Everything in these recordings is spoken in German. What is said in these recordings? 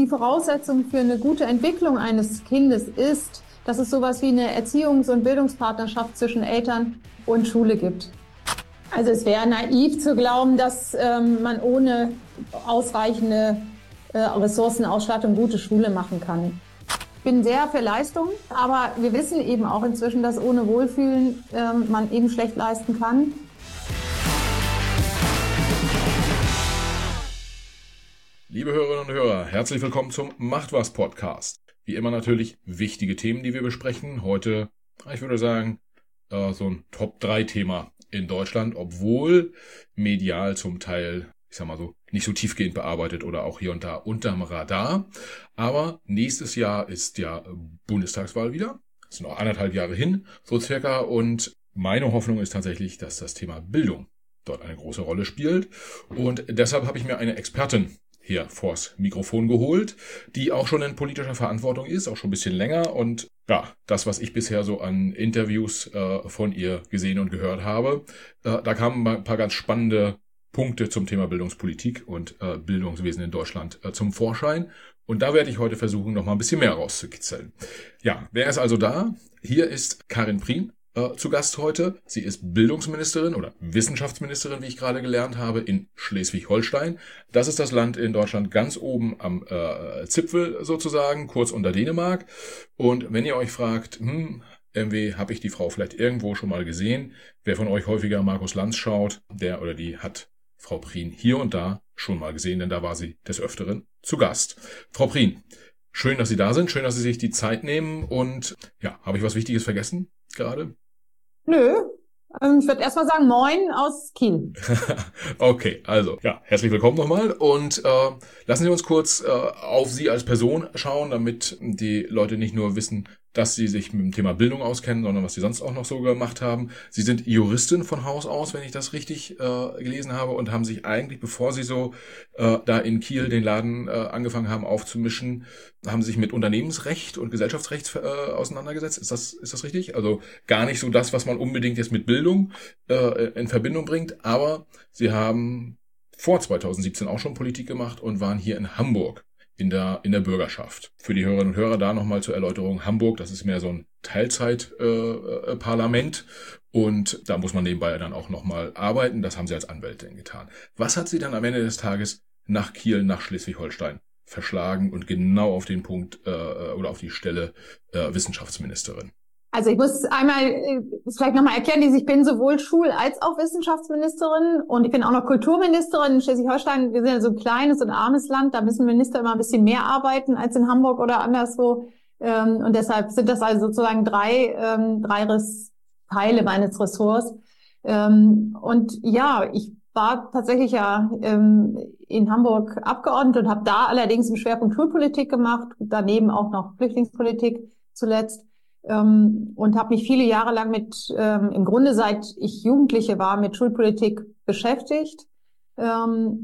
Voraussetzung für eine gute Entwicklung eines Kindes ist, dass es sowas wie eine Erziehungs- und Bildungspartnerschaft zwischen Eltern und Schule gibt. Also es wäre naiv zu glauben, dass man ohne ausreichende Ressourcenausstattung gute Schule machen kann. Ich bin sehr für Leistung, aber wir wissen eben auch inzwischen, dass ohne Wohlfühlen man eben schlecht leisten kann. Liebe Hörerinnen und Hörer, herzlich willkommen zum Macht was Podcast. Wie immer natürlich wichtige Themen, die wir besprechen. Heute, ich würde sagen, so ein Top-3-Thema in Deutschland, obwohl medial zum Teil, ich sag mal so, nicht so tiefgehend bearbeitet oder auch hier und da unterm Radar. Aber nächstes Jahr ist ja Bundestagswahl wieder. Das sind noch 1,5 Jahre hin, so circa. Und meine Hoffnung ist tatsächlich, dass das Thema Bildung dort eine große Rolle spielt. Und deshalb habe ich mir eine Expertin hier vors Mikrofon geholt, die auch schon in politischer Verantwortung ist, auch schon ein bisschen länger. Und ja, das, was ich bisher so an Interviews von ihr gesehen und gehört habe, da kamen ein paar ganz spannende Punkte zum Thema Bildungspolitik und Bildungswesen in Deutschland zum Vorschein. Und da werde ich heute versuchen, noch mal ein bisschen mehr rauszukitzeln. Ja, wer ist also da? Hier ist Karin Prien zu Gast heute. Sie ist Bildungsministerin oder Wissenschaftsministerin, wie ich gerade gelernt habe, in Schleswig-Holstein. Das ist das Land in Deutschland ganz oben am Zipfel sozusagen, kurz unter Dänemark. Und wenn ihr euch fragt, irgendwie habe ich die Frau vielleicht irgendwo schon mal gesehen, wer von euch häufiger Markus Lanz schaut, der oder die hat Frau Prien hier und da schon mal gesehen, denn da war sie des Öfteren zu Gast. Frau Prien, schön, dass Sie da sind, schön, dass Sie sich die Zeit nehmen. Und ja, habe ich was Wichtiges vergessen gerade? Nö, ich würde erst mal sagen, moin aus Kiel. Okay, also ja, herzlich willkommen nochmal und lassen Sie uns kurz auf Sie als Person schauen, damit die Leute nicht nur wissen, dass Sie sich mit dem Thema Bildung auskennen, sondern was Sie sonst auch noch so gemacht haben. Sie sind Juristin von Haus aus, wenn ich das richtig gelesen habe, und haben sich eigentlich, bevor Sie so da in Kiel den Laden angefangen haben aufzumischen, haben sich mit Unternehmensrecht und Gesellschaftsrecht auseinandergesetzt. Ist das richtig? Also gar nicht so das, was man unbedingt jetzt mit Bildung in Verbindung bringt, aber Sie haben vor 2017 auch schon Politik gemacht und waren hier in Hamburg in der Bürgerschaft. Für die Hörerinnen und Hörer da nochmal zur Erläuterung: Hamburg, das ist mehr so ein Teilzeitparlament und da muss man nebenbei dann auch nochmal arbeiten. Das haben Sie als Anwältin getan. Was hat Sie dann am Ende des Tages nach Kiel, nach Schleswig-Holstein verschlagen und genau auf den Punkt oder auf die Stelle Wissenschaftsministerin? Also ich muss einmal vielleicht nochmal erklären, ich bin sowohl Schul- als auch Wissenschaftsministerin und ich bin auch noch Kulturministerin in Schleswig-Holstein. Wir sind ja so ein kleines und armes Land, da müssen Minister immer ein bisschen mehr arbeiten als in Hamburg oder anderswo. Und deshalb sind das also sozusagen drei Teile meines Ressorts. Und ja, ich war tatsächlich ja in Hamburg Abgeordnete und habe da allerdings im Schwerpunkt Schulpolitik gemacht, daneben auch noch Flüchtlingspolitik zuletzt. Und habe mich viele Jahre lang im Grunde seit ich Jugendliche war, mit Schulpolitik beschäftigt. Ja,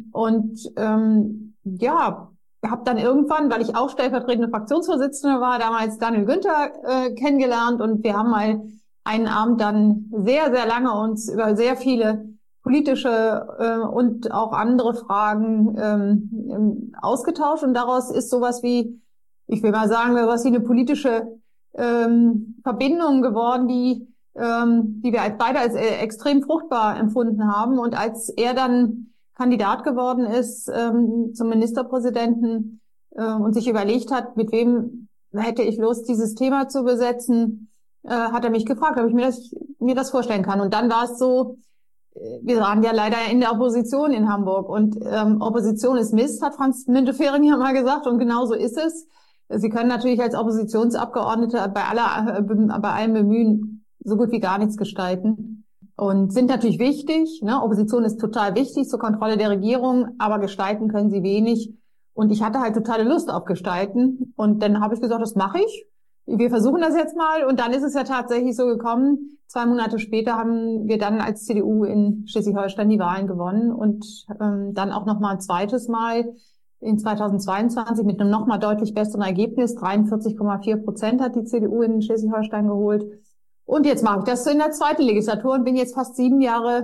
habe dann irgendwann, weil ich auch stellvertretende Fraktionsvorsitzende war, damals Daniel Günther kennengelernt und wir haben mal einen Abend dann sehr, sehr lange uns über sehr viele politische und auch andere Fragen ausgetauscht und daraus ist sowas wie, ich will mal sagen, sowas wie eine politische Verbindungen geworden, die wir beide als extrem fruchtbar empfunden haben. Und als er dann Kandidat geworden ist zum Ministerpräsidenten und sich überlegt hat, mit wem hätte ich Lust, dieses Thema zu besetzen, hat er mich gefragt, ob ich mir das vorstellen kann. Und dann war es so, wir waren ja leider in der Opposition in Hamburg und Opposition ist Mist, hat Franz Müntefering ja mal gesagt, und genau so ist es. Sie können natürlich als Oppositionsabgeordnete bei allem Bemühen so gut wie gar nichts gestalten und sind natürlich wichtig. Ne? Opposition ist total wichtig zur Kontrolle der Regierung, aber gestalten können sie wenig. Und ich hatte halt totale Lust auf Gestalten. Und dann habe ich gesagt, das mache ich. Wir versuchen das jetzt mal. Und dann ist es ja tatsächlich so gekommen. 2 Monate später haben wir dann als CDU in Schleswig-Holstein die Wahlen gewonnen und dann auch noch mal ein zweites Mal in 2022 mit einem nochmal deutlich besseren Ergebnis. 43,4% hat die CDU in Schleswig-Holstein geholt. Und jetzt mache ich das in der zweiten Legislatur und bin jetzt fast 7 Jahre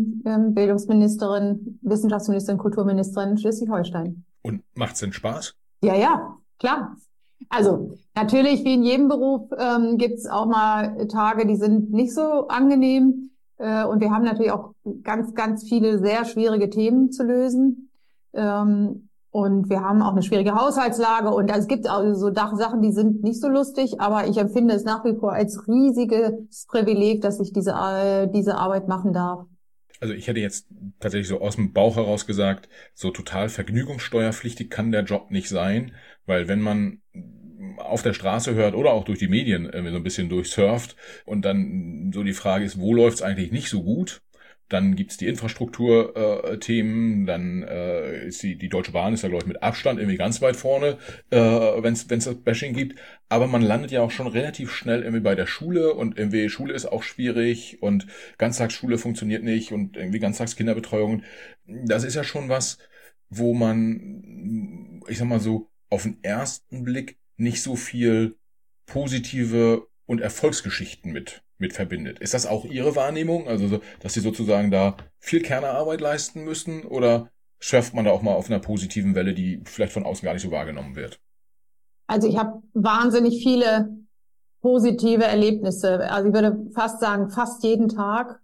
Bildungsministerin, Wissenschaftsministerin, Kulturministerin in Schleswig-Holstein. Und macht's denn Spaß? Ja, ja, klar. Also natürlich, wie in jedem Beruf, gibt's auch mal Tage, die sind nicht so angenehm. Und wir haben natürlich auch ganz, ganz viele sehr schwierige Themen zu lösen. Und wir haben auch eine schwierige Haushaltslage. Und es gibt auch so Sachen, die sind nicht so lustig. Aber ich empfinde es nach wie vor als riesiges Privileg, dass ich diese Arbeit machen darf. Also ich hätte jetzt tatsächlich so aus dem Bauch heraus gesagt, so total vergnügungssteuerpflichtig kann der Job nicht sein, weil wenn man auf der Straße hört oder auch durch die Medien so ein bisschen durchsurft und dann so die Frage ist, wo läuft's eigentlich nicht so gut? Dann gibt's die Infrastrukturthemen, dann ist die Deutsche Bahn ist ja, glaube ich, mit Abstand irgendwie ganz weit vorne, wenn's das Bashing gibt. Aber man landet ja auch schon relativ schnell irgendwie bei der Schule und irgendwie Schule ist auch schwierig und Ganztagsschule funktioniert nicht und irgendwie Ganztagskinderbetreuung. Das ist ja schon was, wo man, ich sag mal so, auf den ersten Blick nicht so viel positive und Erfolgsgeschichten mit verbindet. Ist das auch Ihre Wahrnehmung? Also, dass Sie sozusagen da viel Kernarbeit leisten müssen oder surft man da auch mal auf einer positiven Welle, die vielleicht von außen gar nicht so wahrgenommen wird? Also ich habe wahnsinnig viele positive Erlebnisse. Also ich würde fast sagen, fast jeden Tag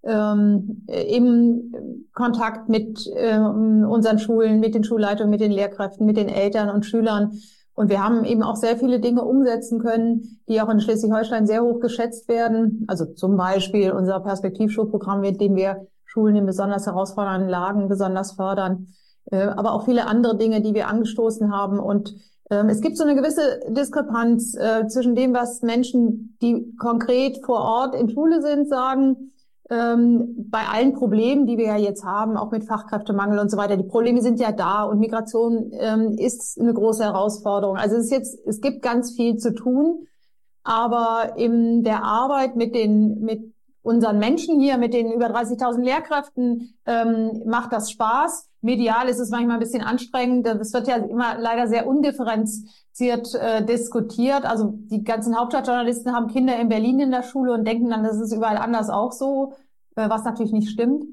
im Kontakt mit unseren Schulen, mit den Schulleitungen, mit den Lehrkräften, mit den Eltern und Schülern. Und wir haben eben auch sehr viele Dinge umsetzen können, die auch in Schleswig-Holstein sehr hoch geschätzt werden. Also zum Beispiel unser Perspektivschulprogramm, mit dem wir Schulen in besonders herausfordernden Lagen besonders fördern. Aber auch viele andere Dinge, die wir angestoßen haben. Und es gibt so eine gewisse Diskrepanz zwischen dem, was Menschen, die konkret vor Ort in Schule sind, sagen, bei allen Problemen, die wir ja jetzt haben, auch mit Fachkräftemangel und so weiter. Die Probleme sind ja da und Migration ist eine große Herausforderung. Also es gibt ganz viel zu tun, aber in der Arbeit mit unseren Menschen hier, mit den über 30.000 Lehrkräften, macht das Spaß. Medial ist es manchmal ein bisschen anstrengend. Das wird ja immer leider sehr undifferenziert diskutiert. Also die ganzen Hauptstadtjournalisten haben Kinder in Berlin in der Schule und denken dann, das ist überall anders auch so, was natürlich nicht stimmt.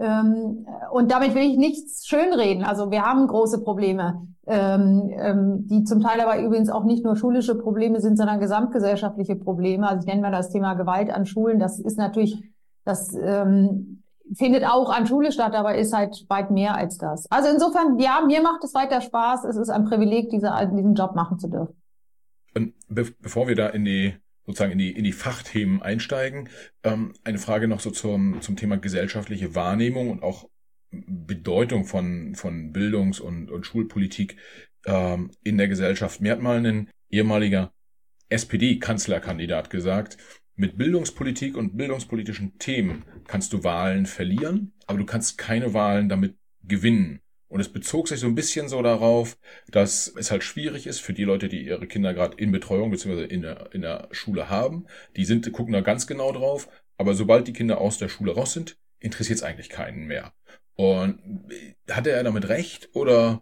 Und damit will ich nichts schönreden. Also wir haben große Probleme, die zum Teil aber übrigens auch nicht nur schulische Probleme sind, sondern gesamtgesellschaftliche Probleme. Also ich nenne mal das Thema Gewalt an Schulen. Das ist natürlich, das findet auch an Schule statt, aber ist halt weit mehr als das. Also insofern, ja, mir macht es weiter Spaß. Es ist ein Privileg, diesen Job machen zu dürfen. Und bevor wir da in die Fachthemen einsteigen, eine Frage noch so zum Thema gesellschaftliche Wahrnehmung und auch Bedeutung von Bildungs- und Schulpolitik in der Gesellschaft. Mir hat mal ein ehemaliger SPD-Kanzlerkandidat gesagt, mit Bildungspolitik und bildungspolitischen Themen kannst du Wahlen verlieren, aber du kannst keine Wahlen damit gewinnen. Und es bezog sich so ein bisschen so darauf, dass es halt schwierig ist für die Leute, die ihre Kinder gerade in Betreuung bzw. in der Schule haben. Gucken da ganz genau drauf. Aber sobald die Kinder aus der Schule raus sind, interessiert es eigentlich keinen mehr. Und hatte er damit recht oder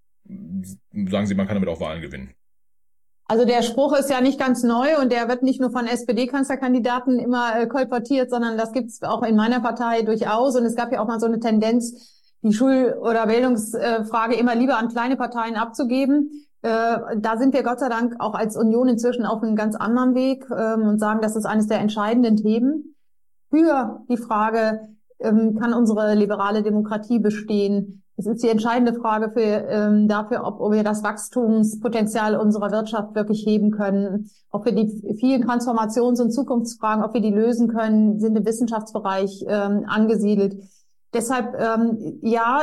sagen Sie, man kann damit auch Wahlen gewinnen? Also der Spruch ist ja nicht ganz neu und der wird nicht nur von SPD-Kanzlerkandidaten immer kolportiert, sondern das gibt's auch in meiner Partei durchaus. Und es gab ja auch mal so eine Tendenz, die Schul- oder Bildungsfrage immer lieber an kleine Parteien abzugeben. Da sind wir Gott sei Dank auch als Union inzwischen auf einem ganz anderen Weg und sagen, das ist eines der entscheidenden Themen für die Frage, kann unsere liberale Demokratie bestehen? Es ist die entscheidende Frage dafür, ob wir das Wachstumspotenzial unserer Wirtschaft wirklich heben können, ob wir die vielen Transformations- und Zukunftsfragen, ob wir die lösen können, sind im Wissenschaftsbereich angesiedelt. Deshalb, ja,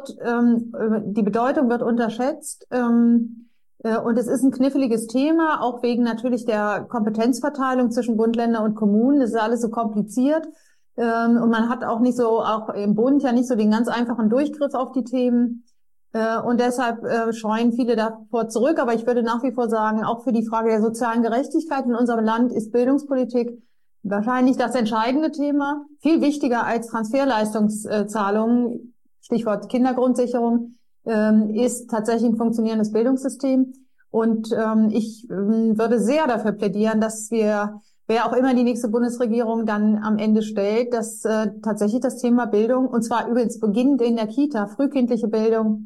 die Bedeutung wird unterschätzt. Und es ist ein kniffliges Thema, auch wegen natürlich der Kompetenzverteilung zwischen Bund, Länder und Kommunen. Das ist alles so kompliziert. Und man hat auch im Bund ja nicht so den ganz einfachen Durchgriff auf die Themen. Und deshalb scheuen viele davor zurück. Aber ich würde nach wie vor sagen, auch für die Frage der sozialen Gerechtigkeit in unserem Land ist Bildungspolitik wahrscheinlich das entscheidende Thema. Viel wichtiger als Transferleistungszahlungen, Stichwort Kindergrundsicherung, ist tatsächlich ein funktionierendes Bildungssystem. Und ich würde sehr dafür plädieren, dass wer auch immer die nächste Bundesregierung dann am Ende stellt, dass tatsächlich das Thema Bildung, und zwar übrigens beginnend in der Kita, frühkindliche Bildung,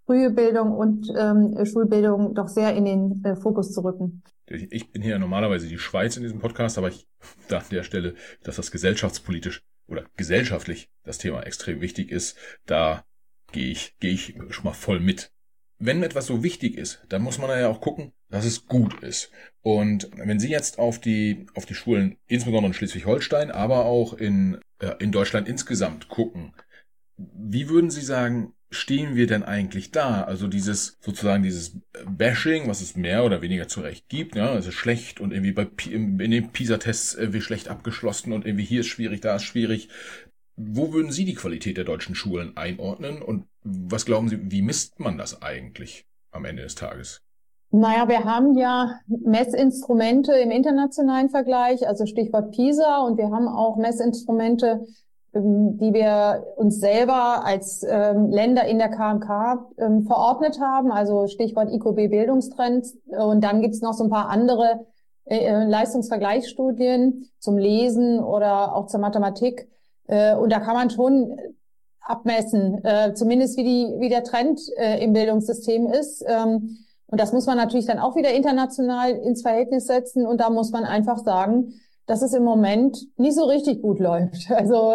frühe Bildung und Schulbildung doch sehr in den Fokus zu rücken. Ich bin hier normalerweise die Schweiz in diesem Podcast, aber ich dachte an der Stelle, dass das gesellschaftspolitisch oder gesellschaftlich das Thema extrem wichtig ist. Da gehe ich schon mal voll mit. Wenn etwas so wichtig ist, dann muss man ja auch gucken, dass es gut ist. Und wenn Sie jetzt auf die Schulen, insbesondere in Schleswig-Holstein, aber auch in Deutschland insgesamt gucken, wie würden Sie sagen, stehen wir denn eigentlich da? Also dieses Bashing, was es mehr oder weniger zu Recht gibt, ja, also schlecht und irgendwie in den PISA-Tests irgendwie schlecht abgeschlossen und irgendwie hier ist schwierig, da ist schwierig. Wo würden Sie die Qualität der deutschen Schulen einordnen und was glauben Sie, wie misst man das eigentlich am Ende des Tages? Naja, wir haben ja Messinstrumente im internationalen Vergleich, also Stichwort PISA, und wir haben auch Messinstrumente, die wir uns selber als Länder in der KMK verordnet haben, also Stichwort IQB Bildungstrends. Und dann gibt's noch so ein paar andere Leistungsvergleichsstudien zum Lesen oder auch zur Mathematik. Und da kann man schon abmessen, zumindest wie der Trend im Bildungssystem ist. Und das muss man natürlich dann auch wieder international ins Verhältnis setzen. Und da muss man einfach sagen, dass es im Moment nicht so richtig gut läuft. Also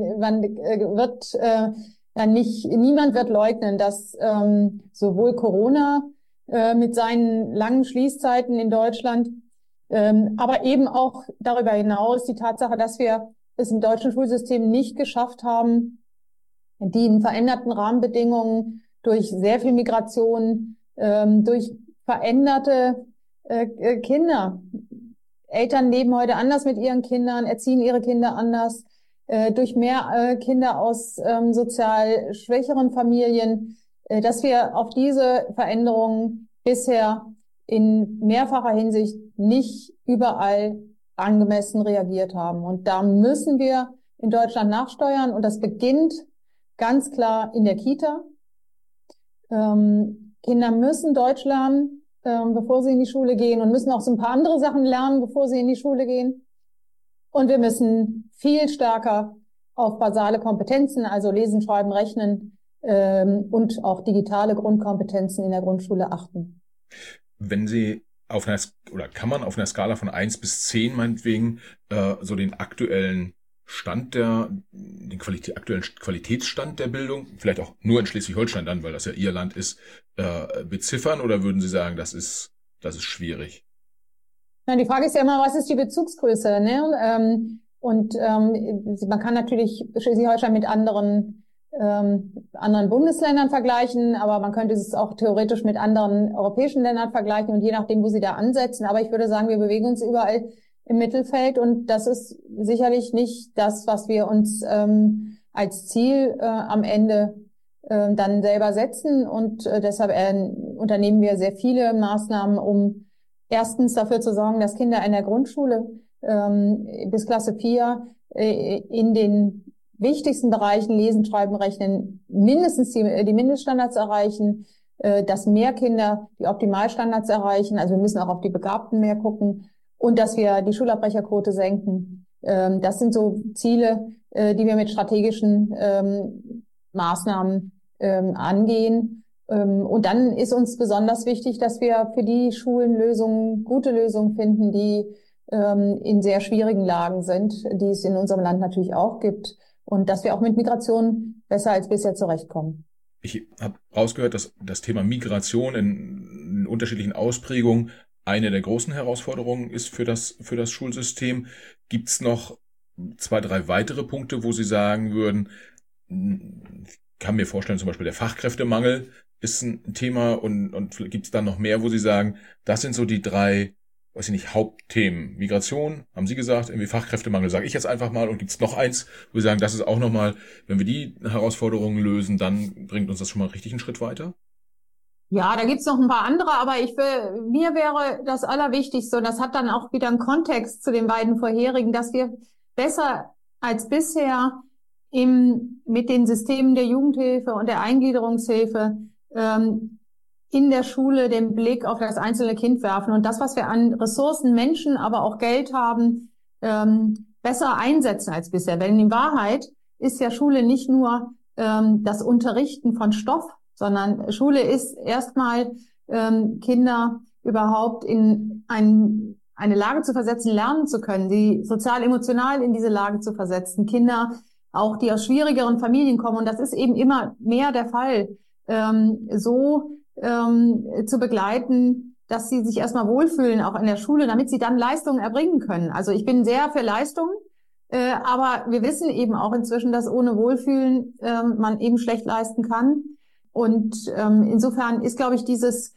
niemand wird leugnen, dass sowohl Corona mit seinen langen Schließzeiten in Deutschland, aber eben auch darüber hinaus die Tatsache, dass wir es im deutschen Schulsystem nicht geschafft haben, die veränderten Rahmenbedingungen durch sehr viel Migration, durch veränderte Kinder. Eltern leben heute anders mit ihren Kindern, erziehen ihre Kinder anders, durch mehr Kinder aus sozial schwächeren Familien, dass wir auf diese Veränderungen bisher in mehrfacher Hinsicht nicht überall angemessen reagiert haben. Und da müssen wir in Deutschland nachsteuern. Und das beginnt ganz klar in der Kita. Kinder müssen Deutsch lernen, bevor sie in die Schule gehen, und müssen auch so ein paar andere Sachen lernen, bevor sie in die Schule gehen. Und wir müssen viel stärker auf basale Kompetenzen, also Lesen, Schreiben, Rechnen und auch digitale Grundkompetenzen in der Grundschule achten. Wenn Sie kann man auf einer Skala von 1 bis 10 meinetwegen so den aktuellen aktuellen Qualitätsstand der Bildung, vielleicht auch nur in Schleswig-Holstein dann, weil das ja Ihr Land ist, beziffern, oder würden Sie sagen, das ist schwierig? Na, die Frage ist ja immer, was ist die Bezugsgröße, ne? Man kann natürlich Schleswig-Holstein mit anderen Bundesländern vergleichen, aber man könnte es auch theoretisch mit anderen europäischen Ländern vergleichen, und je nachdem, wo sie da ansetzen. Aber ich würde sagen, wir bewegen uns überall im Mittelfeld, und das ist sicherlich nicht das, was wir uns als Ziel am Ende dann selber setzen. Und deshalb unternehmen wir sehr viele Maßnahmen, um erstens dafür zu sorgen, dass Kinder in der Grundschule bis Klasse 4 in den wichtigsten Bereichen Lesen, Schreiben, Rechnen mindestens die Mindeststandards erreichen, dass mehr Kinder die Optimalstandards erreichen. Also wir müssen auch auf die Begabten mehr gucken, und dass wir die Schulabbrecherquote senken. Das sind so Ziele, die wir mit strategischen Maßnahmen angehen. Und dann ist uns besonders wichtig, dass wir für die Schulen gute Lösungen finden, die in sehr schwierigen Lagen sind, die es in unserem Land natürlich auch gibt. Und dass wir auch mit Migration besser als bisher zurechtkommen. Ich habe rausgehört, dass das Thema Migration in unterschiedlichen Ausprägungen eine der großen Herausforderungen ist für das Schulsystem. Gibt es noch 2, 3 weitere Punkte, wo Sie sagen würden, ich kann mir vorstellen, zum Beispiel der Fachkräftemangel ist ein Thema, und gibt es dann noch mehr, wo Sie sagen, das sind so die 3, Hauptthemen. Migration, haben Sie gesagt, irgendwie Fachkräftemangel, sage ich jetzt einfach mal, und gibt es noch eins, wo Sie sagen, das ist auch nochmal, wenn wir die Herausforderungen lösen, dann bringt uns das schon mal richtig einen Schritt weiter? Ja, da gibt's noch ein paar andere, aber mir wäre das Allerwichtigste, und das hat dann auch wieder einen Kontext zu den beiden vorherigen, dass wir besser als bisher mit den Systemen der Jugendhilfe und der Eingliederungshilfe in der Schule den Blick auf das einzelne Kind werfen und das, was wir an Ressourcen, Menschen, aber auch Geld haben, besser einsetzen als bisher. Denn in Wahrheit ist ja Schule nicht nur das Unterrichten von Stoff, sondern Schule ist erstmal Kinder überhaupt in eine Lage zu versetzen, lernen zu können, sie sozial-emotional in diese Lage zu versetzen. Kinder, auch die aus schwierigeren Familien kommen, und das ist eben immer mehr der Fall, zu begleiten, dass sie sich erstmal wohlfühlen, auch in der Schule, damit sie dann Leistungen erbringen können. Also ich bin sehr für Leistungen, aber wir wissen eben auch inzwischen, dass ohne Wohlfühlen man eben schlecht leisten kann. Und insofern ist, glaube ich, dieses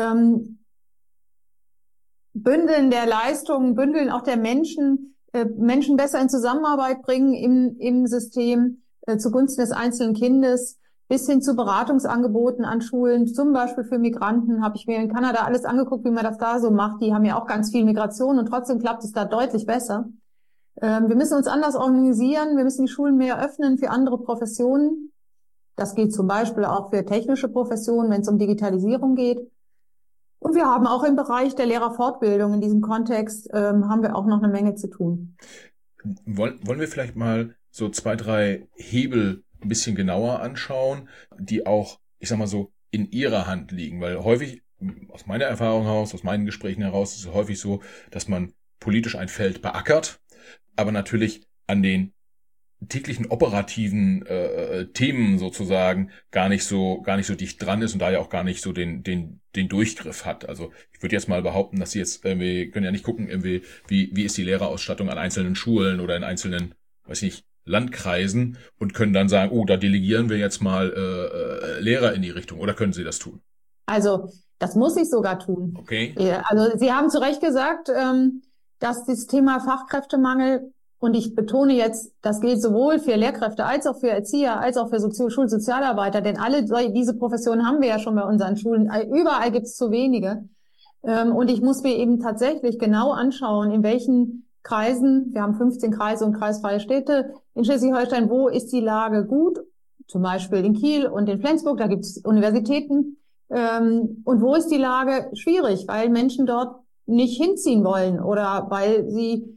Bündeln der Leistungen, Bündeln auch der Menschen besser in Zusammenarbeit bringen im System zugunsten des einzelnen Kindes, bis hin zu Beratungsangeboten an Schulen, zum Beispiel für Migranten, habe ich mir in Kanada alles angeguckt, wie man das da so macht. Die haben ja auch ganz viel Migration und trotzdem klappt es da deutlich besser. Wir müssen uns anders organisieren, wir müssen die Schulen mehr öffnen für andere Professionen. Das gilt zum Beispiel auch für technische Professionen, wenn es um Digitalisierung geht. Und wir haben auch im Bereich der Lehrerfortbildung in diesem Kontext, haben wir auch noch eine Menge zu tun. Wollen wir vielleicht mal so 2, 3 Hebel ein bisschen genauer anschauen, die auch, ich sag mal so, in ihrer Hand liegen? Weil häufig, aus meiner Erfahrung heraus, aus meinen Gesprächen heraus, ist es häufig so, dass man politisch ein Feld beackert, aber natürlich an den täglichen operativen Themen sozusagen gar nicht so dicht dran ist und da ja auch gar nicht so den Durchgriff hat. Also ich würde jetzt mal behaupten, dass Sie jetzt irgendwie können ja nicht gucken, irgendwie wie ist die Lehrerausstattung an einzelnen Schulen oder in einzelnen, weiß nicht, Landkreisen und können dann sagen, oh, da delegieren wir jetzt mal Lehrer in die Richtung. Oder können Sie das tun? Also das muss ich sogar tun. Okay. Also Sie haben zu Recht gesagt, dass das Thema Fachkräftemangel, und ich betone jetzt, das gilt sowohl für Lehrkräfte als auch für Erzieher, als auch für Schulsozialarbeiter, denn alle diese Professionen haben wir ja schon bei unseren Schulen. Überall gibt es zu wenige. Und ich muss mir eben tatsächlich genau anschauen, in welchen Kreisen, wir haben 15 Kreise und kreisfreie Städte in Schleswig-Holstein, wo ist die Lage gut? Zum Beispiel in Kiel und in Flensburg, da gibt es Universitäten. Und wo ist die Lage schwierig, weil Menschen dort nicht hinziehen wollen oder weil sie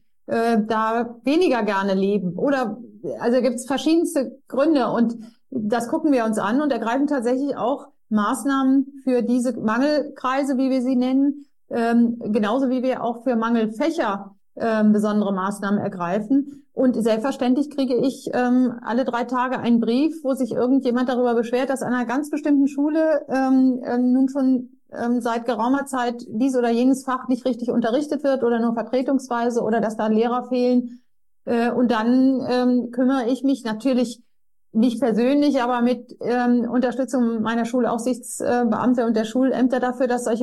da weniger gerne leben. Oder also gibt es verschiedenste Gründe, und das gucken wir uns an und ergreifen tatsächlich auch Maßnahmen für diese Mangelkreise, wie wir sie nennen, genauso wie wir auch für Mangelfächer besondere Maßnahmen ergreifen. Und selbstverständlich kriege ich alle 3 Tage einen Brief, wo sich irgendjemand darüber beschwert, dass an einer ganz bestimmten Schule nun schon seit geraumer Zeit dies oder jenes Fach nicht richtig unterrichtet wird oder nur vertretungsweise oder dass da Lehrer fehlen. Und dann kümmere ich mich natürlich nicht persönlich, aber mit Unterstützung meiner Schulaufsichtsbeamte und der Schulämter dafür, dass solche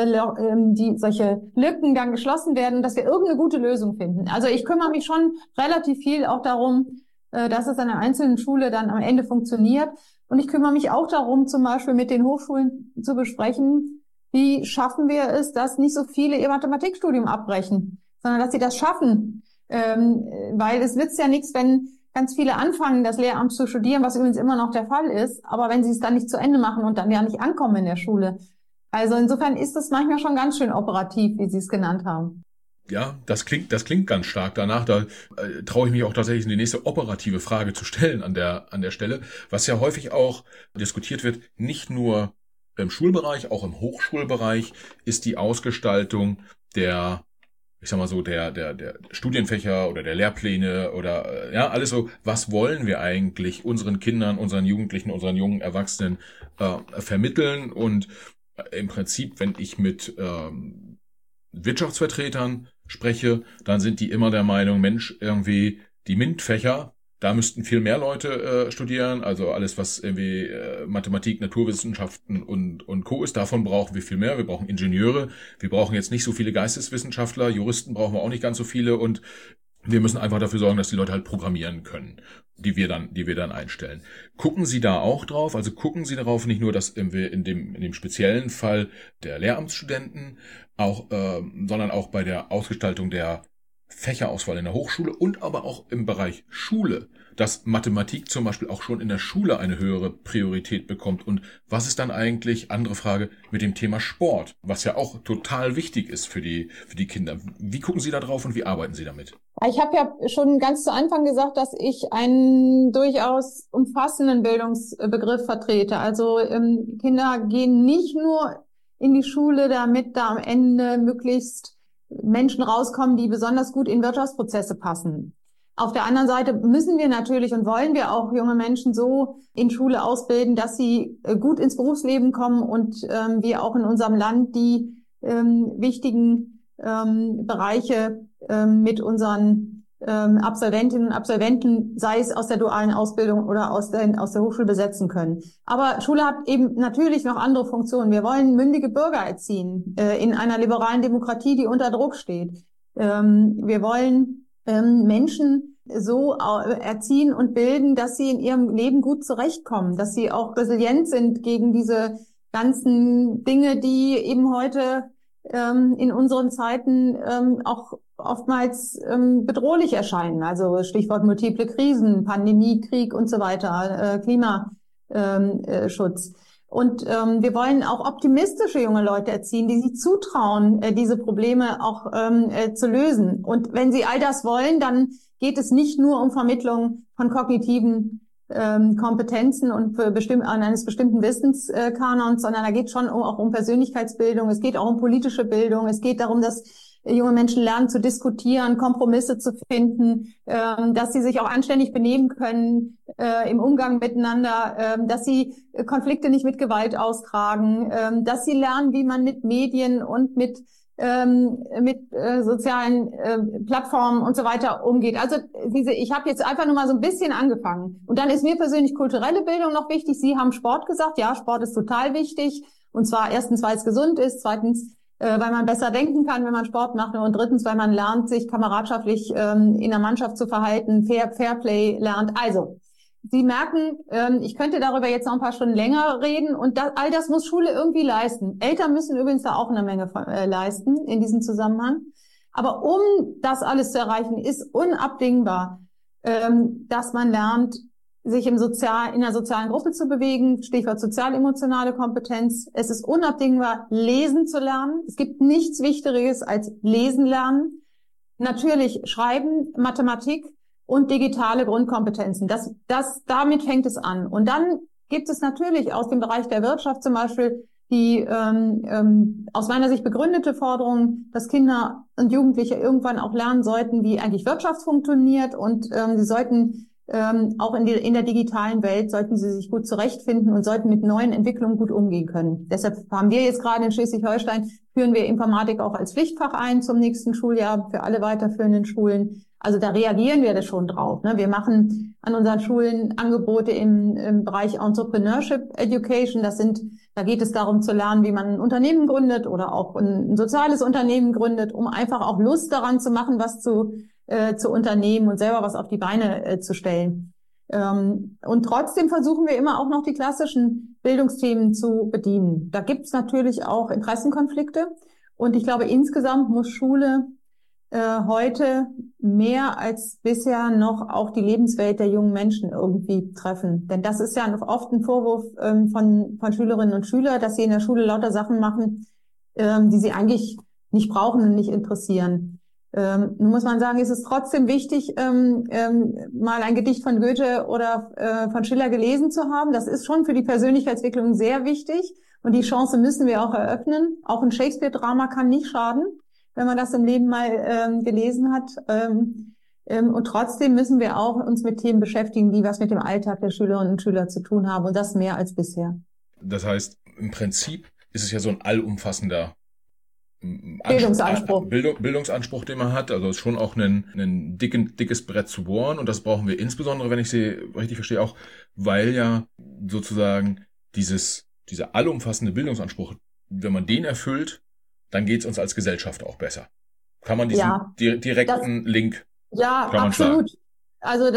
Lücken dann geschlossen werden, dass wir irgendeine gute Lösung finden. Also ich kümmere mich schon relativ viel auch darum, dass es an der einzelnen Schule dann am Ende funktioniert. Und ich kümmere mich auch darum, zum Beispiel mit den Hochschulen zu besprechen, wie schaffen wir es, dass nicht so viele ihr Mathematikstudium abbrechen, sondern dass sie das schaffen. Weil es nützt ja nichts, wenn ganz viele anfangen, das Lehramt zu studieren, was übrigens immer noch der Fall ist, aber wenn sie es dann nicht zu Ende machen und dann ja nicht ankommen in der Schule. Also insofern ist es manchmal schon ganz schön operativ, wie Sie es genannt haben. Ja, das klingt ganz stark danach. Da traue ich mich auch tatsächlich die nächste operative Frage zu stellen an der Stelle, was ja häufig auch diskutiert wird, nicht nur im Schulbereich, auch im Hochschulbereich, ist die Ausgestaltung der, ich sag mal so, der Studienfächer oder der Lehrpläne oder ja, alles so, was wollen wir eigentlich unseren Kindern, unseren Jugendlichen, unseren jungen Erwachsenen vermitteln? Und im Prinzip, wenn ich mit Wirtschaftsvertretern spreche, dann sind die immer der Meinung, Mensch, irgendwie die MINT-Fächer, da müssten viel mehr Leute studieren, also alles, was irgendwie Mathematik, Naturwissenschaften und Co. ist, davon brauchen wir viel mehr. Wir brauchen Ingenieure, wir brauchen jetzt nicht so viele Geisteswissenschaftler, Juristen brauchen wir auch nicht ganz so viele, und wir müssen einfach dafür sorgen, dass die Leute halt programmieren können, die wir dann einstellen. Gucken Sie da auch drauf? Also gucken Sie darauf, nicht nur, dass wir in dem speziellen Fall der Lehramtsstudenten auch, sondern auch bei der Ausgestaltung der Fächerauswahl in der Hochschule und aber auch im Bereich Schule, dass Mathematik zum Beispiel auch schon in der Schule eine höhere Priorität bekommt. Und was ist dann eigentlich, andere Frage, mit dem Thema Sport, was ja auch total wichtig ist für die Kinder. Wie gucken Sie da drauf und wie arbeiten Sie damit? Ich habe ja schon ganz zu Anfang gesagt, dass ich einen durchaus umfassenden Bildungsbegriff vertrete. Also Kinder gehen nicht nur in die Schule, damit da am Ende möglichst Menschen rauskommen, die besonders gut in Wirtschaftsprozesse passen. Auf der anderen Seite müssen wir natürlich und wollen wir auch junge Menschen so in Schule ausbilden, dass sie gut ins Berufsleben kommen und wir auch in unserem Land die wichtigen Bereiche mit unseren Absolventinnen und Absolventen, sei es aus der dualen Ausbildung oder aus der Hochschule, besetzen können. Aber Schule hat eben natürlich noch andere Funktionen. Wir wollen mündige Bürger erziehen in einer liberalen Demokratie, die unter Druck steht. Wir wollen Menschen so erziehen und bilden, dass sie in ihrem Leben gut zurechtkommen, dass sie auch resilient sind gegen diese ganzen Dinge, die eben heute in unseren Zeiten auch oftmals bedrohlich erscheinen. Also Stichwort multiple Krisen, Pandemie, Krieg und so weiter, Klimaschutz. Und wir wollen auch optimistische junge Leute erziehen, die sich zutrauen, diese Probleme auch zu lösen. Und wenn sie all das wollen, dann geht es nicht nur um Vermittlung von kognitiven Kompetenzen und eines bestimmten Wissenskanons, sondern da geht es schon auch um Persönlichkeitsbildung, es geht auch um politische Bildung, es geht darum, dass junge Menschen lernen zu diskutieren, Kompromisse zu finden, dass sie sich auch anständig benehmen können im Umgang miteinander, dass sie Konflikte nicht mit Gewalt austragen, dass sie lernen, wie man mit Medien und mit sozialen Plattformen und so weiter umgeht. Also ich habe jetzt einfach nur mal so ein bisschen angefangen. Und dann ist mir persönlich kulturelle Bildung noch wichtig. Sie haben Sport gesagt. Ja, Sport ist total wichtig. Und zwar erstens, weil es gesund ist. Zweitens, weil man besser denken kann, wenn man Sport macht. Und drittens, weil man lernt, sich kameradschaftlich in der Mannschaft zu verhalten, Fairplay lernt. Also, Sie merken, ich könnte darüber jetzt noch ein paar Stunden länger reden und all das muss Schule irgendwie leisten. Eltern müssen übrigens da auch eine Menge leisten in diesem Zusammenhang. Aber um das alles zu erreichen, ist unabdingbar, dass man lernt, sich in einer sozialen Gruppe zu bewegen, Stichwort sozial-emotionale Kompetenz. Es ist unabdingbar, lesen zu lernen. Es gibt nichts Wichtigeres als lesen lernen. Natürlich Schreiben, Mathematik und digitale Grundkompetenzen. Damit fängt es an. Und dann gibt es natürlich aus dem Bereich der Wirtschaft zum Beispiel die aus meiner Sicht begründete Forderung, dass Kinder und Jugendliche irgendwann auch lernen sollten, wie eigentlich Wirtschaft funktioniert und sie sollten auch in der digitalen Welt sollten sie sich gut zurechtfinden und sollten mit neuen Entwicklungen gut umgehen können. Deshalb haben wir jetzt gerade in Schleswig-Holstein, führen wir Informatik auch als Pflichtfach ein zum nächsten Schuljahr für alle weiterführenden Schulen. Also da reagieren wir das schon drauf. Ne? Wir machen an unseren Schulen Angebote im Bereich Entrepreneurship Education. Da geht es darum zu lernen, wie man ein Unternehmen gründet oder auch ein soziales Unternehmen gründet, um einfach auch Lust daran zu machen, was zu unternehmen und selber was auf die Beine zu stellen. Und trotzdem versuchen wir immer auch noch die klassischen Bildungsthemen zu bedienen. Da gibt es natürlich auch Interessenkonflikte. Und ich glaube, insgesamt muss Schule heute mehr als bisher noch auch die Lebenswelt der jungen Menschen irgendwie treffen. Denn das ist ja oft ein Vorwurf von Schülerinnen und Schülern, dass sie in der Schule lauter Sachen machen, die sie eigentlich nicht brauchen und nicht interessieren. Nun muss man sagen, es ist trotzdem wichtig, mal ein Gedicht von Goethe oder von Schiller gelesen zu haben. Das ist schon für die Persönlichkeitsentwicklung sehr wichtig und die Chance müssen wir auch eröffnen. Auch ein Shakespeare-Drama kann nicht schaden, wenn man das im Leben mal gelesen hat. Und trotzdem müssen wir auch uns mit Themen beschäftigen, die was mit dem Alltag der Schülerinnen und Schüler zu tun haben und das mehr als bisher. Das heißt, im Prinzip ist es ja so ein allumfassender Bildungsanspruch. Bildungsanspruch, den man hat. Also es ist schon auch ein dickes Brett zu bohren. Und das brauchen wir insbesondere, wenn ich sie richtig verstehe, auch, weil ja sozusagen dieser allumfassende Bildungsanspruch, wenn man den erfüllt, dann geht es uns als Gesellschaft auch besser. Kann man diesen direkten Link Ja, absolut. Schlagen. Also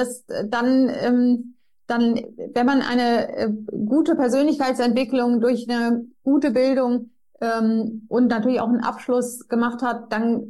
dann, wenn man eine gute Persönlichkeitsentwicklung durch eine gute Bildung und natürlich auch einen Abschluss gemacht hat, dann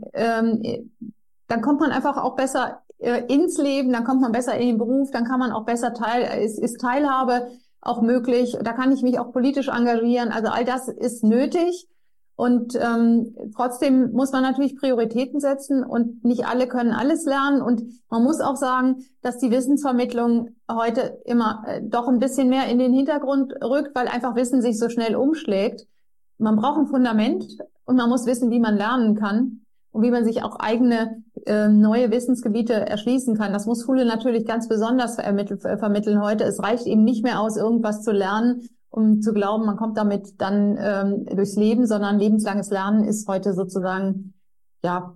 kommt man einfach auch besser ins Leben, dann kommt man besser in den Beruf, dann kann man auch besser ist Teilhabe auch möglich, da kann ich mich auch politisch engagieren, also all das ist nötig Und trotzdem muss man natürlich Prioritäten setzen und nicht alle können alles lernen. Und man muss auch sagen, dass die Wissensvermittlung heute immer doch ein bisschen mehr in den Hintergrund rückt, weil einfach Wissen sich so schnell umschlägt. Man braucht ein Fundament und man muss wissen, wie man lernen kann und wie man sich auch eigene neue Wissensgebiete erschließen kann. Das muss Schule natürlich ganz besonders vermitteln heute. Es reicht eben nicht mehr aus, irgendwas zu lernen, um zu glauben, man kommt damit dann durchs Leben, sondern lebenslanges Lernen ist heute sozusagen, ja,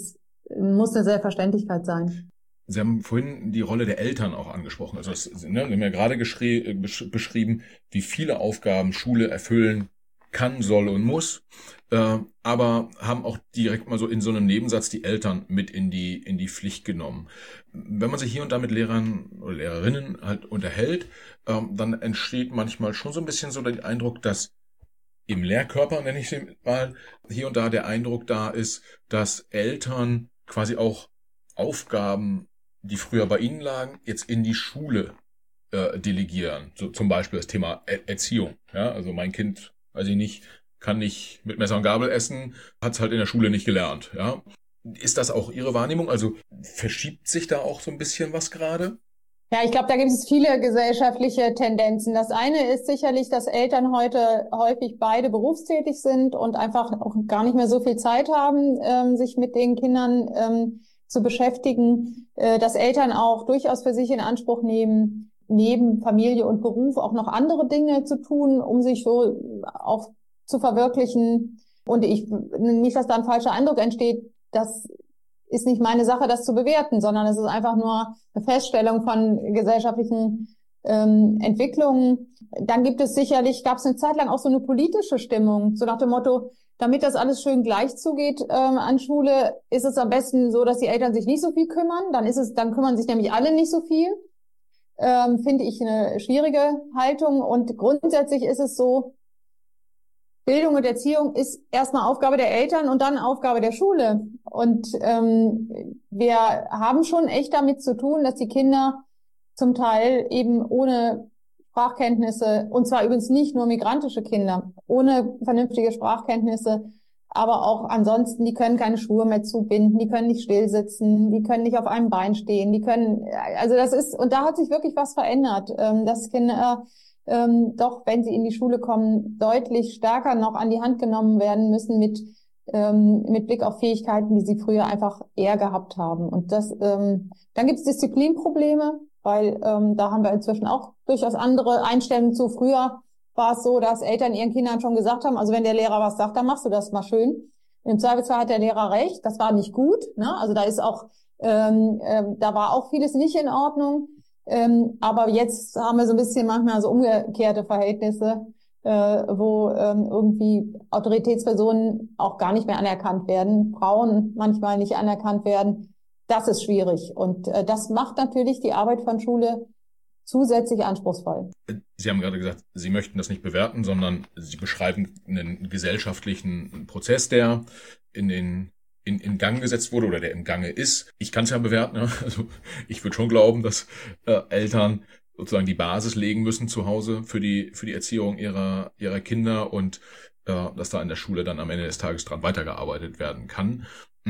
muss eine Selbstverständlichkeit sein. Sie haben vorhin die Rolle der Eltern auch angesprochen. Also wir haben ja gerade beschrieben, wie viele Aufgaben Schule erfüllen kann, soll und muss, aber haben auch direkt mal so in so einem Nebensatz die Eltern mit in die Pflicht genommen. Wenn man sich hier und da mit Lehrern oder Lehrerinnen halt unterhält, dann entsteht manchmal schon so ein bisschen so der Eindruck, dass im Lehrkörper, nenne ich es mal, hier und da der Eindruck da ist, dass Eltern quasi auch Aufgaben, die früher bei ihnen lagen, jetzt in die Schule delegieren. So zum Beispiel das Thema Erziehung. Ja, also mein Kind, weiß ich nicht, kann nicht mit Messer und Gabel essen, hat es halt in der Schule nicht gelernt. Ja, ist das auch Ihre Wahrnehmung? Also verschiebt sich da auch so ein bisschen was gerade? Ja, ich glaube, da gibt es viele gesellschaftliche Tendenzen. Das eine ist sicherlich, dass Eltern heute häufig beide berufstätig sind und einfach auch gar nicht mehr so viel Zeit haben, sich mit den Kindern zu beschäftigen. Dass Eltern auch durchaus für sich in Anspruch nehmen, neben Familie und Beruf auch noch andere Dinge zu tun, um sich so auch zu verwirklichen. Und nicht, dass da ein falscher Eindruck entsteht, das ist nicht meine Sache, das zu bewerten, sondern es ist einfach nur eine Feststellung von gesellschaftlichen Entwicklungen. Dann gab es eine Zeit lang auch so eine politische Stimmung, so nach dem Motto, damit das alles schön gleich zugeht an Schule, ist es am besten so, dass die Eltern sich nicht so viel kümmern. Dann kümmern sich nämlich alle nicht so viel. Finde ich eine schwierige Haltung. Und grundsätzlich ist es so, Bildung und Erziehung ist erstmal Aufgabe der Eltern und dann Aufgabe der Schule. Und wir haben schon echt damit zu tun, dass die Kinder zum Teil eben ohne Sprachkenntnisse, und zwar übrigens nicht nur migrantische Kinder, ohne vernünftige Sprachkenntnisse, aber auch ansonsten, die können keine Schuhe mehr zubinden, die können nicht still sitzen, die können nicht auf einem Bein stehen, und da hat sich wirklich was verändert, dass Kinder doch, wenn sie in die Schule kommen, deutlich stärker noch an die Hand genommen werden müssen mit Blick auf Fähigkeiten, die sie früher einfach eher gehabt haben. Und dann gibt es Disziplinprobleme, weil da haben wir inzwischen auch durchaus andere Einstellungen zu. Früher war es so, dass Eltern ihren Kindern schon gesagt haben, also wenn der Lehrer was sagt, dann machst du das mal schön. Im Zweifelsfall hat der Lehrer recht, das war nicht gut, ne? Also da war auch vieles nicht in Ordnung. Aber jetzt haben wir so ein bisschen manchmal so umgekehrte Verhältnisse, wo irgendwie Autoritätspersonen auch gar nicht mehr anerkannt werden, Frauen manchmal nicht anerkannt werden. Das ist schwierig. Und das macht natürlich die Arbeit von Schule zusätzlich anspruchsvoll. Sie haben gerade gesagt, Sie möchten das nicht bewerten, sondern Sie beschreiben einen gesellschaftlichen Prozess, der in Gang gesetzt wurde oder der im Gange ist. Ich kann es ja bewerten. Ne? Also ich würde schon glauben, dass Eltern sozusagen die Basis legen müssen zu Hause für die Erziehung ihrer Kinder und dass da in der Schule dann am Ende des Tages dran weitergearbeitet werden kann.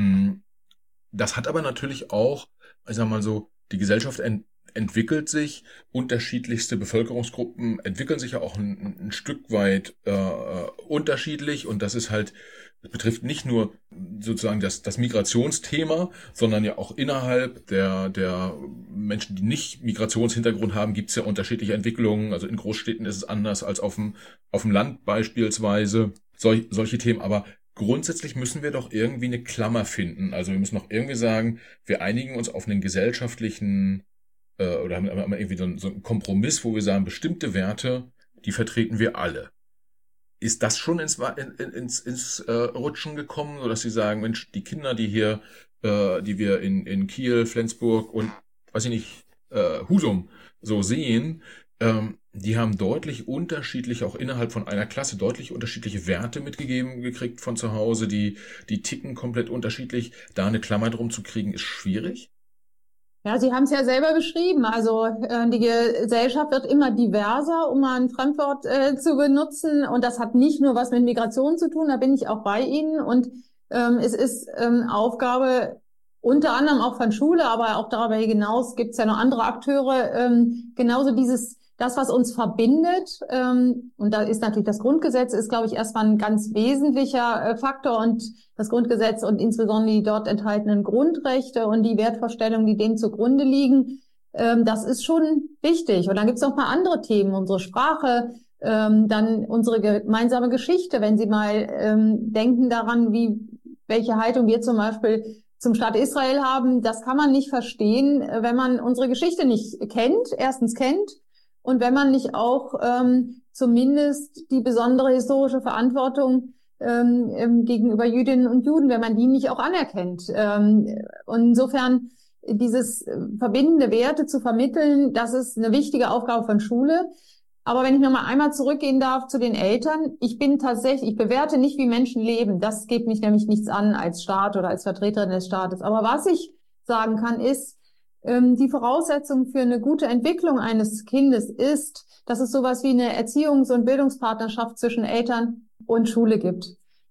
Das hat aber natürlich auch, ich sag mal so, die Gesellschaft entwickelt sich, unterschiedlichste Bevölkerungsgruppen entwickeln sich ja auch ein Stück weit unterschiedlich und das betrifft nicht nur sozusagen das Migrationsthema, sondern ja auch innerhalb der Menschen, die nicht Migrationshintergrund haben, gibt es ja unterschiedliche Entwicklungen. Also in Großstädten ist es anders als auf dem Land beispielsweise. Solche Themen. Aber grundsätzlich müssen wir doch irgendwie eine Klammer finden. Also wir müssen doch irgendwie sagen, wir einigen uns auf einen gesellschaftlichen oder haben irgendwie so einen Kompromiss, wo wir sagen, bestimmte Werte, die vertreten wir alle. Ist das schon ins Rutschen gekommen, so dass Sie sagen, Mensch, die Kinder, die wir in Kiel, Flensburg und, weiß ich nicht, Husum so sehen, die haben deutlich unterschiedlich, auch innerhalb von einer Klasse, deutlich unterschiedliche Werte mitgegeben gekriegt von zu Hause, die ticken komplett unterschiedlich. Da eine Klammer drum zu kriegen, ist schwierig? Ja, Sie haben es ja selber beschrieben. Also die Gesellschaft wird immer diverser, um mal ein Fremdwort zu benutzen. Und das hat nicht nur was mit Migration zu tun, da bin ich auch bei Ihnen. Und es ist Aufgabe unter anderem auch von Schule, aber auch darüber hinaus gibt es ja noch andere Akteure. Genauso das, was uns verbindet. Und da ist natürlich das Grundgesetz, ist, glaube ich, erstmal ein ganz wesentlicher Faktor. Und das Grundgesetz und insbesondere die dort enthaltenen Grundrechte und die Wertvorstellungen, die dem zugrunde liegen, das ist schon wichtig. Und dann gibt es noch ein paar andere Themen, unsere Sprache, dann unsere gemeinsame Geschichte. Wenn Sie mal denken daran, welche Haltung wir zum Beispiel zum Staat Israel haben, das kann man nicht verstehen, wenn man unsere Geschichte nicht erstens kennt, und wenn man nicht auch zumindest die besondere historische Verantwortung gegenüber Jüdinnen und Juden, wenn man die nicht auch anerkennt. Und insofern dieses verbindende Werte zu vermitteln, das ist eine wichtige Aufgabe von Schule. Aber wenn ich nochmal einmal zurückgehen darf zu den Eltern, ich bewerte nicht, wie Menschen leben. Das geht mich nämlich nichts an als Staat oder als Vertreterin des Staates. Aber was ich sagen kann, ist, die Voraussetzung für eine gute Entwicklung eines Kindes ist, dass es sowas wie eine Erziehungs- und Bildungspartnerschaft zwischen Eltern und Schule gibt.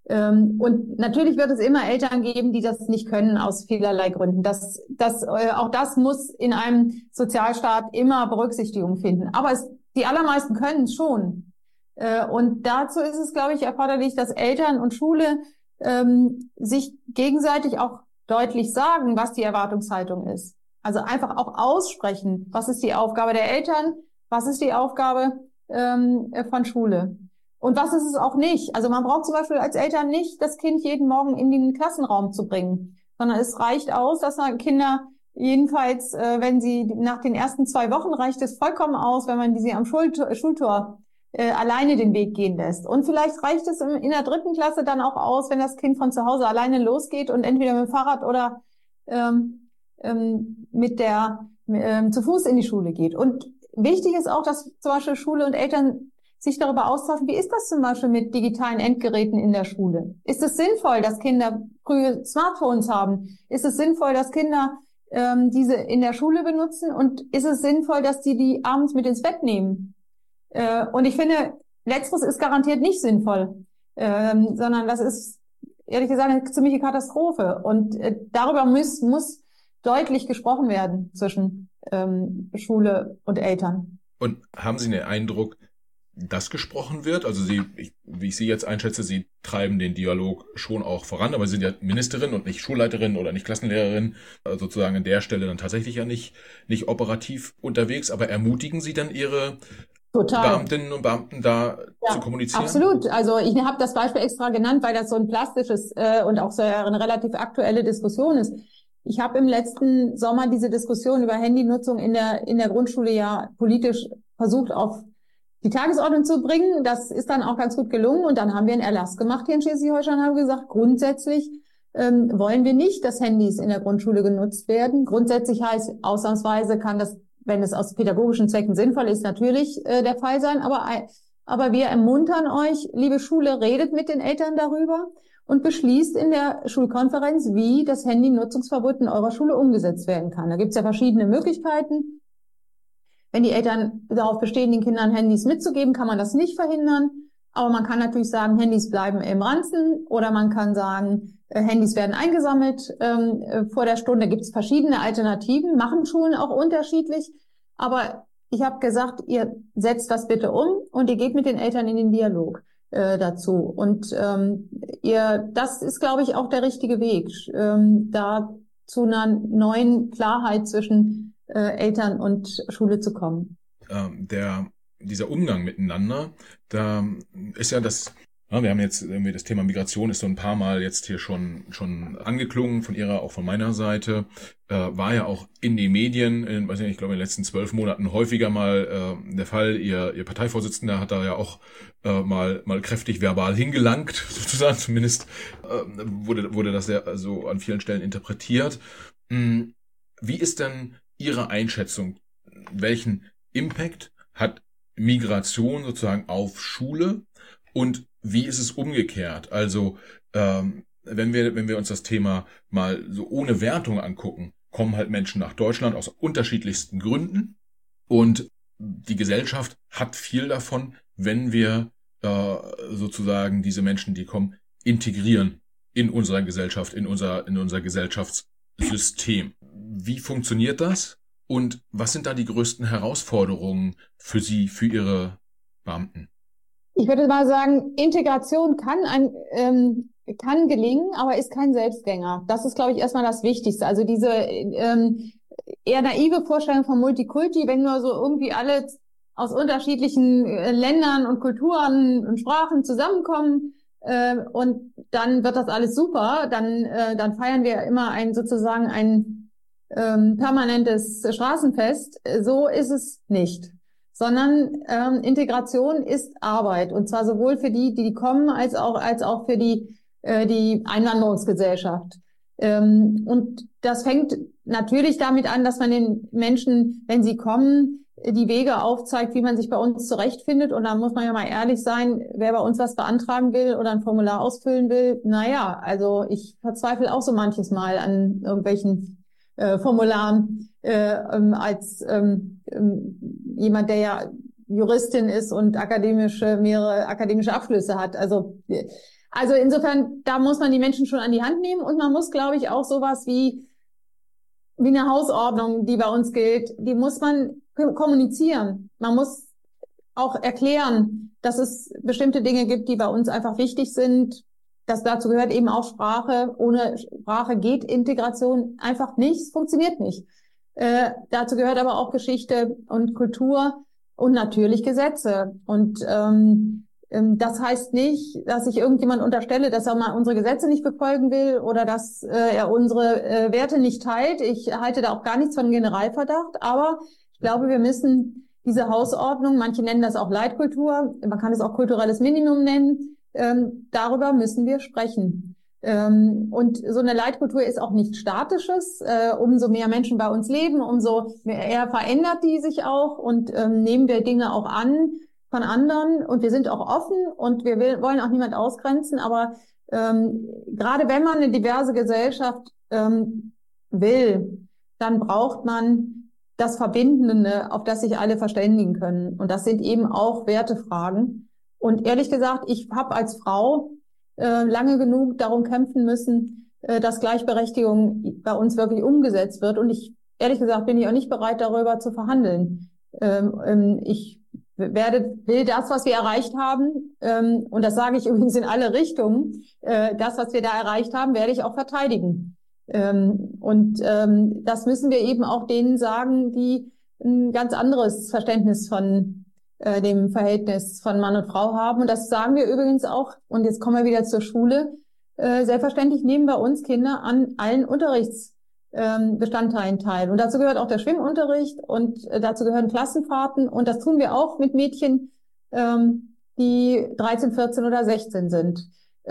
Und natürlich wird es immer Eltern geben, die das nicht können aus vielerlei Gründen. Auch das muss in einem Sozialstaat immer Berücksichtigung finden. Aber die allermeisten können es schon. Und dazu ist es, glaube ich, erforderlich, dass Eltern und Schule sich gegenseitig auch deutlich sagen, was die Erwartungshaltung ist. Also einfach auch aussprechen, was ist die Aufgabe der Eltern, was ist die Aufgabe von Schule. Und was ist es auch nicht? Also man braucht zum Beispiel als Eltern nicht, das Kind jeden Morgen in den Klassenraum zu bringen, sondern es reicht aus, dass Kinder jedenfalls, wenn sie nach den ersten 2 Wochen reicht es vollkommen aus, wenn man sie am Schultor alleine den Weg gehen lässt. Und vielleicht reicht es in der 3. Klasse dann auch aus, wenn das Kind von zu Hause alleine losgeht und entweder mit dem Fahrrad oder zu Fuß in die Schule geht. Und wichtig ist auch, dass zum Beispiel Schule und Eltern sich darüber austauschen, wie ist das zum Beispiel mit digitalen Endgeräten in der Schule? Ist es sinnvoll, dass Kinder frühe Smartphones haben? Ist es sinnvoll, dass Kinder diese in der Schule benutzen? Und ist es sinnvoll, dass die abends mit ins Bett nehmen? Und ich finde, letzteres ist garantiert nicht sinnvoll, sondern das ist, ehrlich gesagt, eine ziemliche Katastrophe. Und darüber muss deutlich gesprochen werden zwischen Schule und Eltern. Und haben Sie den Eindruck, dass gesprochen wird? Also wie ich Sie jetzt einschätze, Sie treiben den Dialog schon auch voran, aber Sie sind ja Ministerin und nicht Schulleiterin oder nicht Klassenlehrerin, also sozusagen an der Stelle dann tatsächlich ja nicht operativ unterwegs, aber ermutigen Sie dann Ihre Beamtinnen und Beamten da zu kommunizieren? Absolut. Also ich habe das Beispiel extra genannt, weil das so ein plastisches und auch so eine relativ aktuelle Diskussion ist. Ich habe im letzten Sommer diese Diskussion über Handynutzung in der Grundschule ja politisch versucht auf die Tagesordnung zu bringen. Das ist dann auch ganz gut gelungen. Und dann haben wir einen Erlass gemacht hier in Schleswig-Holstein und haben gesagt, grundsätzlich wollen wir nicht, dass Handys in der Grundschule genutzt werden. Grundsätzlich heißt, ausnahmsweise kann das, wenn es aus pädagogischen Zwecken sinnvoll ist, natürlich der Fall sein. Aber wir ermuntern euch, liebe Schule, redet mit den Eltern darüber und beschließt in der Schulkonferenz, wie das Handynutzungsverbot in eurer Schule umgesetzt werden kann. Da gibt es ja verschiedene Möglichkeiten. Wenn die Eltern darauf bestehen, den Kindern Handys mitzugeben, kann man das nicht verhindern. Aber man kann natürlich sagen, Handys bleiben im Ranzen, oder man kann sagen, Handys werden eingesammelt vor der Stunde. Da gibt es verschiedene Alternativen, machen Schulen auch unterschiedlich. Aber ich habe gesagt, ihr setzt das bitte um und ihr geht mit den Eltern in den Dialog dazu. Und das ist, glaube ich, auch der richtige Weg, da zu einer neuen Klarheit zwischen Eltern und Schule zu kommen. Dieser Umgang miteinander, da ist ja das, ja, wir haben jetzt irgendwie das Thema Migration ist so ein paar Mal jetzt hier schon angeklungen von Ihrer, auch von meiner Seite, war ja auch in den Medien, ich glaube in den letzten 12 Monaten häufiger mal der Fall. Ihr Parteivorsitzender hat da ja auch mal kräftig verbal hingelangt, sozusagen, zumindest wurde das ja so an vielen Stellen interpretiert. Wie ist denn Ihre Einschätzung? Welchen Impact hat Migration sozusagen auf Schule und wie ist es umgekehrt? Also wenn wir uns das Thema mal so ohne Wertung angucken, kommen halt Menschen nach Deutschland aus unterschiedlichsten Gründen. Und die Gesellschaft hat viel davon, wenn wir sozusagen diese Menschen, die kommen, integrieren in unserer Gesellschaft, in unser Gesellschaftssystem. Wie funktioniert das? Und was sind da die größten Herausforderungen für Sie, für Ihre Beamten? Ich würde mal sagen, Integration kann gelingen, aber ist kein Selbstgänger. Das ist, glaube ich, erstmal das Wichtigste. Also diese eher naive Vorstellung von Multikulti, wenn nur so irgendwie alle aus unterschiedlichen Ländern und Kulturen und Sprachen zusammenkommen und dann wird das alles super, dann feiern wir immer sozusagen ein permanentes Straßenfest. So ist es nicht. Sondern Integration ist Arbeit, und zwar sowohl für die kommen, als auch für die Einwanderungsgesellschaft. Und das fängt natürlich damit an, dass man den Menschen, wenn sie kommen, die Wege aufzeigt, wie man sich bei uns zurechtfindet. Und da muss man ja mal ehrlich sein, wer bei uns was beantragen will oder ein Formular ausfüllen will, naja, also ich verzweifle auch so manches Mal an irgendwelchen Formularen als jemand, der ja Juristin ist und mehrere akademische Abschlüsse hat. Also insofern, da muss man die Menschen schon an die Hand nehmen, und man muss, glaube ich, auch sowas wie eine Hausordnung, die bei uns gilt, die muss man kommunizieren. Man muss auch erklären, dass es bestimmte Dinge gibt, die bei uns einfach wichtig sind. Das dazu gehört eben auch Sprache. Ohne Sprache geht Integration einfach nicht. Es funktioniert nicht. Dazu gehört aber auch Geschichte und Kultur und natürlich Gesetze. Und das heißt nicht, dass ich irgendjemand unterstelle, dass er mal unsere Gesetze nicht befolgen will oder dass er unsere Werte nicht teilt. Ich halte da auch gar nichts von Generalverdacht. Aber ich glaube, wir müssen diese Hausordnung, manche nennen das auch Leitkultur, man kann es auch kulturelles Minimum nennen, darüber müssen wir sprechen. Und so eine Leitkultur ist auch nichts Statisches. Umso mehr Menschen bei uns leben, umso eher verändert die sich auch, und nehmen wir Dinge auch an von anderen, und wir sind auch offen, und wir wollen auch niemand ausgrenzen. Aber gerade wenn man eine diverse Gesellschaft will, dann braucht man das Verbindende, auf das sich alle verständigen können. Und das sind eben auch Wertefragen. Und ehrlich gesagt, ich habe als Frau lange genug darum kämpfen müssen, dass Gleichberechtigung bei uns wirklich umgesetzt wird. Und ehrlich gesagt, bin ich auch nicht bereit, darüber zu verhandeln. Ich will das, was wir erreicht haben, und das sage ich übrigens in alle Richtungen, das, was wir da erreicht haben, werde ich auch verteidigen. Das müssen wir eben auch denen sagen, die ein ganz anderes Verständnis von dem Verhältnis von Mann und Frau haben. Und das sagen wir übrigens auch, und jetzt kommen wir wieder zur Schule, selbstverständlich nehmen bei uns Kinder an allen Unterrichtsbestandteilen teil. Und dazu gehört auch der Schwimmunterricht, und dazu gehören Klassenfahrten, und das tun wir auch mit Mädchen, die 13, 14 oder 16 sind.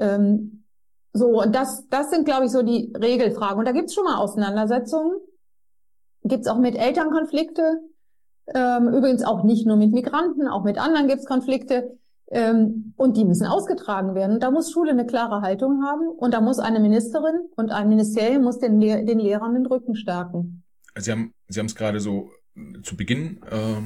Und das sind, glaube ich, so die Regelfragen. Und da gibt's schon mal Auseinandersetzungen, gibt's auch mit Elternkonflikte, übrigens auch nicht nur mit Migranten, auch mit anderen gibt's Konflikte, und die müssen ausgetragen werden. Und da muss Schule eine klare Haltung haben, und da muss eine Ministerin und ein Ministerium muss den Lehrern den Rücken stärken. Sie haben es gerade so zu Beginn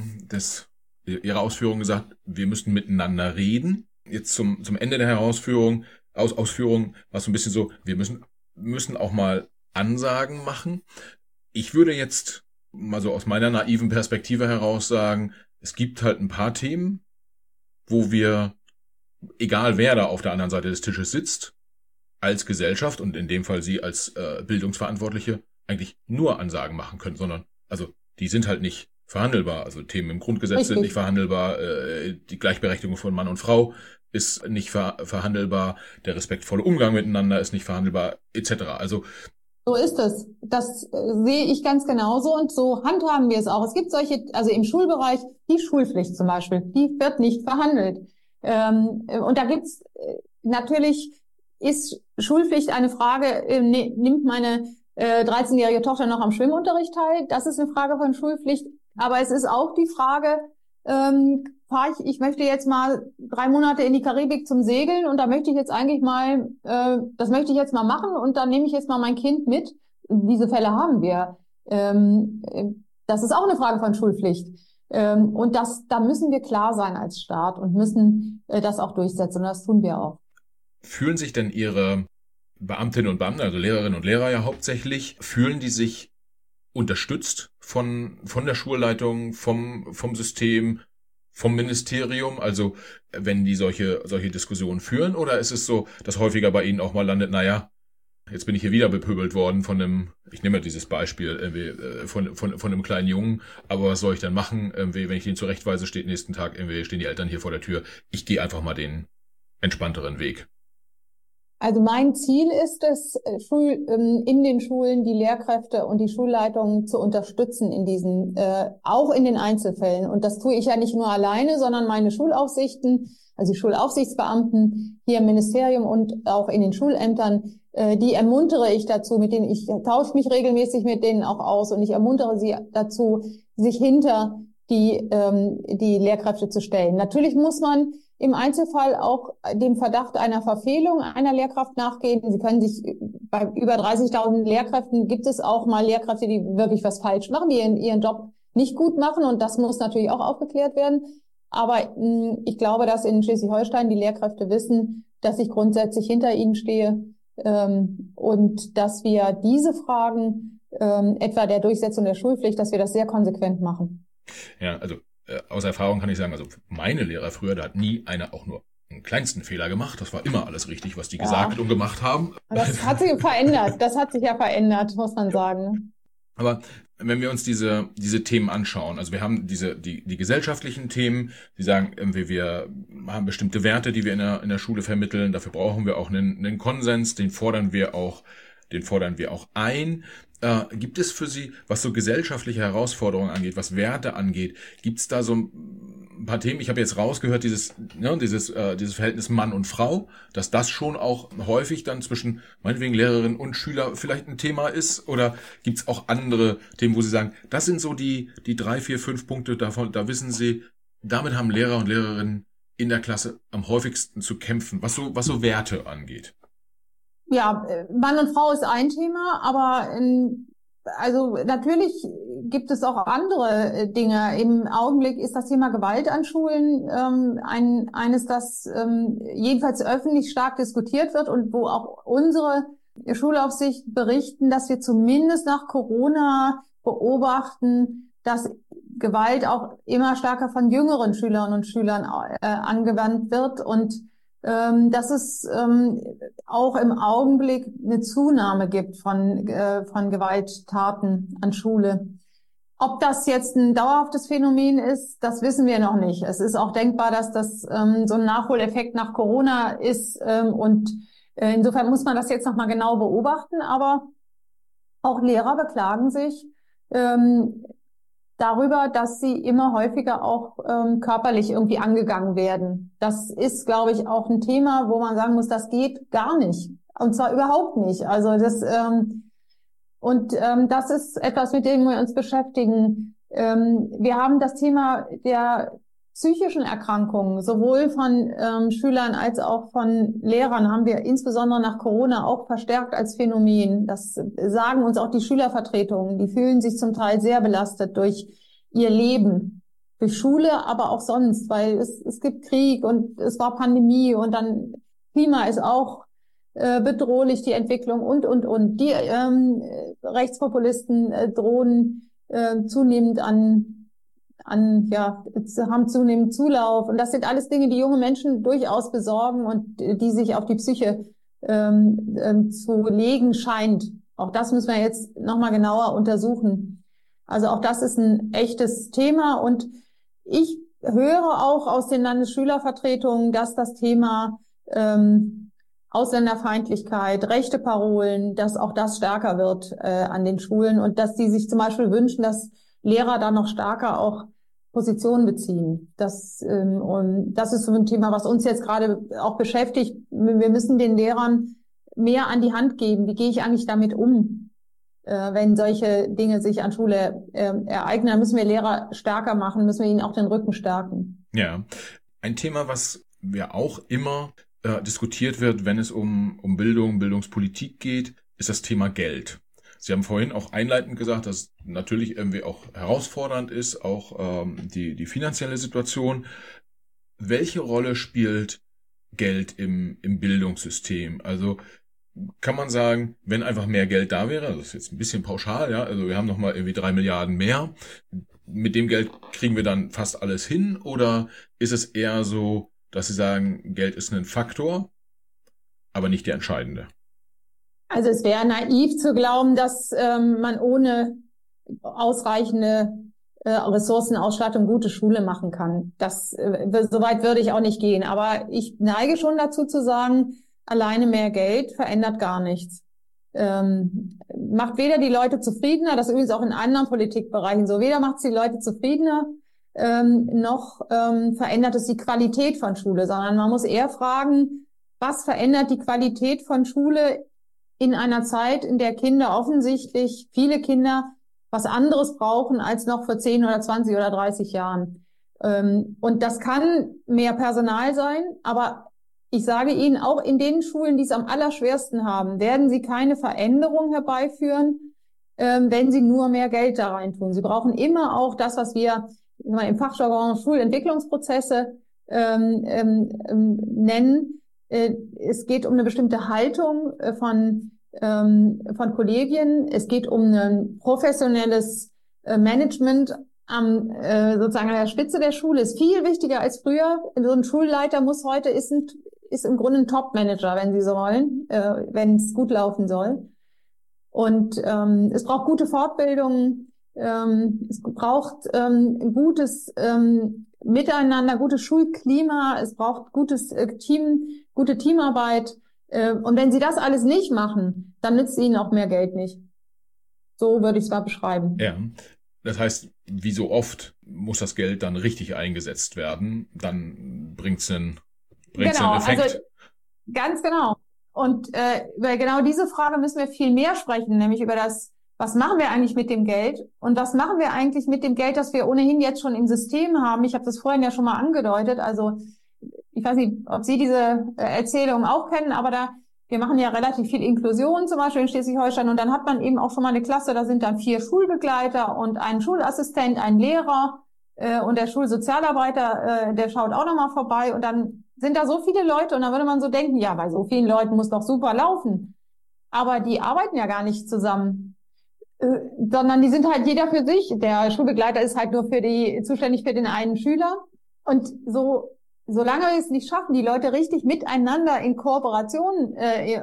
Ihrer Ausführungen gesagt, wir müssen miteinander reden. Jetzt zum Ende der Ausführung war es so ein bisschen so, wir müssen auch mal Ansagen machen. Ich würde jetzt mal so aus meiner naiven Perspektive heraus sagen, es gibt halt ein paar Themen, wo wir, egal wer da auf der anderen Seite des Tisches sitzt, als Gesellschaft und in dem Fall Sie als Bildungsverantwortliche eigentlich nur Ansagen machen können, sondern, also die sind halt nicht verhandelbar. Also Themen im Grundgesetz sind nicht verhandelbar, die Gleichberechtigung von Mann und Frau ist nicht verhandelbar, der respektvolle Umgang miteinander ist nicht verhandelbar, etc. Also so ist es. Das sehe ich ganz genauso, und so handhaben wir es auch. Es gibt also im Schulbereich, die Schulpflicht zum Beispiel, die wird nicht verhandelt. Und da gibt's natürlich, ist Schulpflicht eine Frage, nimmt meine 13-jährige Tochter noch am Schwimmunterricht teil? Das ist eine Frage von Schulpflicht. Aber es ist auch die Frage, ich möchte jetzt mal 3 Monate in die Karibik zum Segeln, und da möchte ich jetzt eigentlich mal, das möchte ich jetzt mal machen, und dann nehme ich jetzt mal mein Kind mit. Diese Fälle haben wir. Das ist auch eine Frage von Schulpflicht. Und da müssen wir klar sein als Staat und müssen das auch durchsetzen. Und das tun wir auch. Fühlen sich denn Ihre Beamtinnen und Beamten, also Lehrerinnen und Lehrer ja hauptsächlich, fühlen die sich unterstützt von der Schulleitung, vom System, vom Ministerium? Also wenn die solche Diskussionen führen, oder ist es so, dass häufiger bei Ihnen auch mal landet, naja, jetzt bin ich hier wieder bepöbelt worden von ich nehme mal dieses Beispiel, von einem kleinen Jungen, aber was soll ich dann machen? Wenn ich den zurechtweise, steht nächsten Tag, stehen die Eltern hier vor der Tür. Ich gehe einfach mal den entspannteren Weg. Also mein Ziel ist es, in den Schulen die Lehrkräfte und die Schulleitungen zu unterstützen in diesen, auch in den Einzelfällen. Und das tue ich ja nicht nur alleine, sondern meine Schulaufsichten, also die Schulaufsichtsbeamten hier im Ministerium und auch in den Schulämtern, die ermuntere ich dazu, ich tausche mich regelmäßig mit denen auch aus und ich ermuntere sie dazu, sich hinter die Lehrkräfte zu stellen. Natürlich muss man im Einzelfall auch dem Verdacht einer Verfehlung einer Lehrkraft nachgehen. Sie können sich, bei über 30.000 Lehrkräften gibt es auch mal Lehrkräfte, die wirklich was falsch machen, die ihren Job nicht gut machen, und das muss natürlich auch aufgeklärt werden. Aber ich glaube, dass in Schleswig-Holstein die Lehrkräfte wissen, dass ich grundsätzlich hinter ihnen stehe, und dass wir diese Fragen, etwa der Durchsetzung der Schulpflicht, dass wir das sehr konsequent machen. Ja, also aus Erfahrung kann ich sagen, also meine Lehrer früher, da hat nie einer auch nur einen kleinsten Fehler gemacht. Das war immer alles richtig, was die gesagt und gemacht haben. Das hat sich verändert. Das hat sich ja verändert, muss man sagen. Aber wenn wir uns diese Themen anschauen, also wir haben die gesellschaftlichen Themen, die sagen, wir haben bestimmte Werte, die wir in der Schule vermitteln, dafür brauchen wir auch einen Konsens, den fordern wir auch ein. Gibt es für Sie, was so gesellschaftliche Herausforderungen angeht, was Werte angeht, gibt es da so ein paar Themen? Ich habe jetzt rausgehört, dieses Verhältnis Mann und Frau, dass das schon auch häufig dann zwischen meinetwegen Lehrerin und Schüler vielleicht ein Thema ist, oder gibt es auch andere Themen, wo Sie sagen, das sind so die 3, 4, 5 Punkte davon, da wissen Sie, damit haben Lehrer und Lehrerinnen in der Klasse am häufigsten zu kämpfen, was so Werte angeht. Ja, Mann und Frau ist ein Thema, aber also natürlich gibt es auch andere Dinge. Im Augenblick ist das Thema Gewalt an Schulen eines, das jedenfalls öffentlich stark diskutiert wird und wo auch unsere Schulaufsicht berichten, dass wir zumindest nach Corona beobachten, dass Gewalt auch immer stärker von jüngeren Schülerinnen und Schülern angewandt wird, und dass es auch im Augenblick eine Zunahme gibt von Gewalttaten an Schule. Ob das jetzt ein dauerhaftes Phänomen ist, das wissen wir noch nicht. Es ist auch denkbar, dass das so ein Nachholeffekt nach Corona ist, und insofern muss man das jetzt nochmal genau beobachten. Aber auch Lehrer beklagen sich darüber, dass sie immer häufiger auch körperlich irgendwie angegangen werden. Das ist, glaube ich, auch ein Thema, wo man sagen muss, das geht gar nicht. Und zwar überhaupt nicht. Also das ist etwas, mit dem wir uns beschäftigen. Wir haben das Thema der psychischen Erkrankungen, sowohl von Schülern als auch von Lehrern, haben wir insbesondere nach Corona auch verstärkt als Phänomen. Das sagen uns auch die Schülervertretungen. Die fühlen sich zum Teil sehr belastet durch ihr Leben, durch Schule, aber auch sonst, weil es gibt Krieg und es war Pandemie und dann Klima ist auch bedrohlich, die Entwicklung und. Die Rechtspopulisten drohen zunehmend haben zunehmend Zulauf. Und das sind alles Dinge, die junge Menschen durchaus besorgen und die sich auf die Psyche zu legen scheint. Auch das müssen wir jetzt nochmal genauer untersuchen. Also auch das ist ein echtes Thema. Und ich höre auch aus den Landesschülervertretungen, dass das Thema Ausländerfeindlichkeit, rechte Parolen, dass auch das stärker wird an den Schulen und dass die sich zum Beispiel wünschen, dass Lehrer da noch stärker auch Position beziehen. Das ist so ein Thema, was uns jetzt gerade auch beschäftigt. Wir müssen den Lehrern mehr an die Hand geben. Wie gehe ich eigentlich damit um, wenn solche Dinge sich an Schule ereignen? Da müssen wir Lehrer stärker machen, müssen wir ihnen auch den Rücken stärken. Ja, ein Thema, was ja auch immer diskutiert wird, wenn es um Bildung, Bildungspolitik geht, ist das Thema Geld. Sie haben vorhin auch einleitend gesagt, dass natürlich irgendwie auch herausfordernd ist, auch die finanzielle Situation. Welche Rolle spielt Geld im Bildungssystem? Also kann man sagen, wenn einfach mehr Geld da wäre, das ist jetzt ein bisschen pauschal, ja, also wir haben nochmal irgendwie 3 Milliarden mehr, mit dem Geld kriegen wir dann fast alles hin, oder ist es eher so, dass Sie sagen, Geld ist ein Faktor, aber nicht der entscheidende? Also es wäre naiv zu glauben, dass man ohne ausreichende Ressourcenausstattung gute Schule machen kann. So weit würde ich auch nicht gehen. Aber ich neige schon dazu zu sagen, alleine mehr Geld verändert gar nichts. Macht weder die Leute zufriedener, das ist übrigens auch in anderen Politikbereichen so, weder macht es die Leute zufriedener, noch verändert es die Qualität von Schule, sondern man muss eher fragen, was verändert die Qualität von Schule in einer Zeit, in der Kinder offensichtlich, viele Kinder, was anderes brauchen als noch vor 10 oder 20 oder 30 Jahren. Und das kann mehr Personal sein, aber ich sage Ihnen, auch in den Schulen, die es am allerschwersten haben, werden Sie keine Veränderung herbeiführen, wenn Sie nur mehr Geld da reintun. Sie brauchen immer auch das, was wir im Fachjargon Schulentwicklungsprozesse nennen. Es geht um eine bestimmte Haltung von Kollegien. Es geht um ein professionelles Management sozusagen an der Spitze der Schule. Ist viel wichtiger als früher. So ein Schulleiter ist im Grunde ein Top-Manager, wenn Sie so wollen, wenn es gut laufen soll. Und es braucht gute Fortbildung. Es braucht gutes Miteinander, gutes Schulklima. Es braucht gute Teamarbeit. Und wenn Sie das alles nicht machen, dann nützt Ihnen auch mehr Geld nicht. So würde ich es mal beschreiben. Ja, das heißt, wie so oft muss das Geld dann richtig eingesetzt werden, dann bringt's einen Effekt. Also ganz genau. Und über genau diese Frage müssen wir viel mehr sprechen, nämlich über das, was machen wir eigentlich mit dem Geld und was machen wir eigentlich mit dem Geld, das wir ohnehin jetzt schon im System haben. Ich habe das vorhin ja schon mal angedeutet. Also ich weiß nicht, ob Sie diese Erzählung auch kennen, aber wir machen ja relativ viel Inklusion zum Beispiel in Schleswig-Holstein und dann hat man eben auch schon mal eine Klasse, da sind dann 4 Schulbegleiter und ein Schulassistent, ein Lehrer und der Schulsozialarbeiter, der schaut auch nochmal vorbei und dann sind da so viele Leute und dann würde man so denken, ja, bei so vielen Leuten muss doch super laufen. Aber die arbeiten ja gar nicht zusammen, sondern die sind halt jeder für sich. Der Schulbegleiter ist halt nur zuständig für den einen Schüler und solange wir es nicht schaffen, die Leute richtig miteinander in Kooperation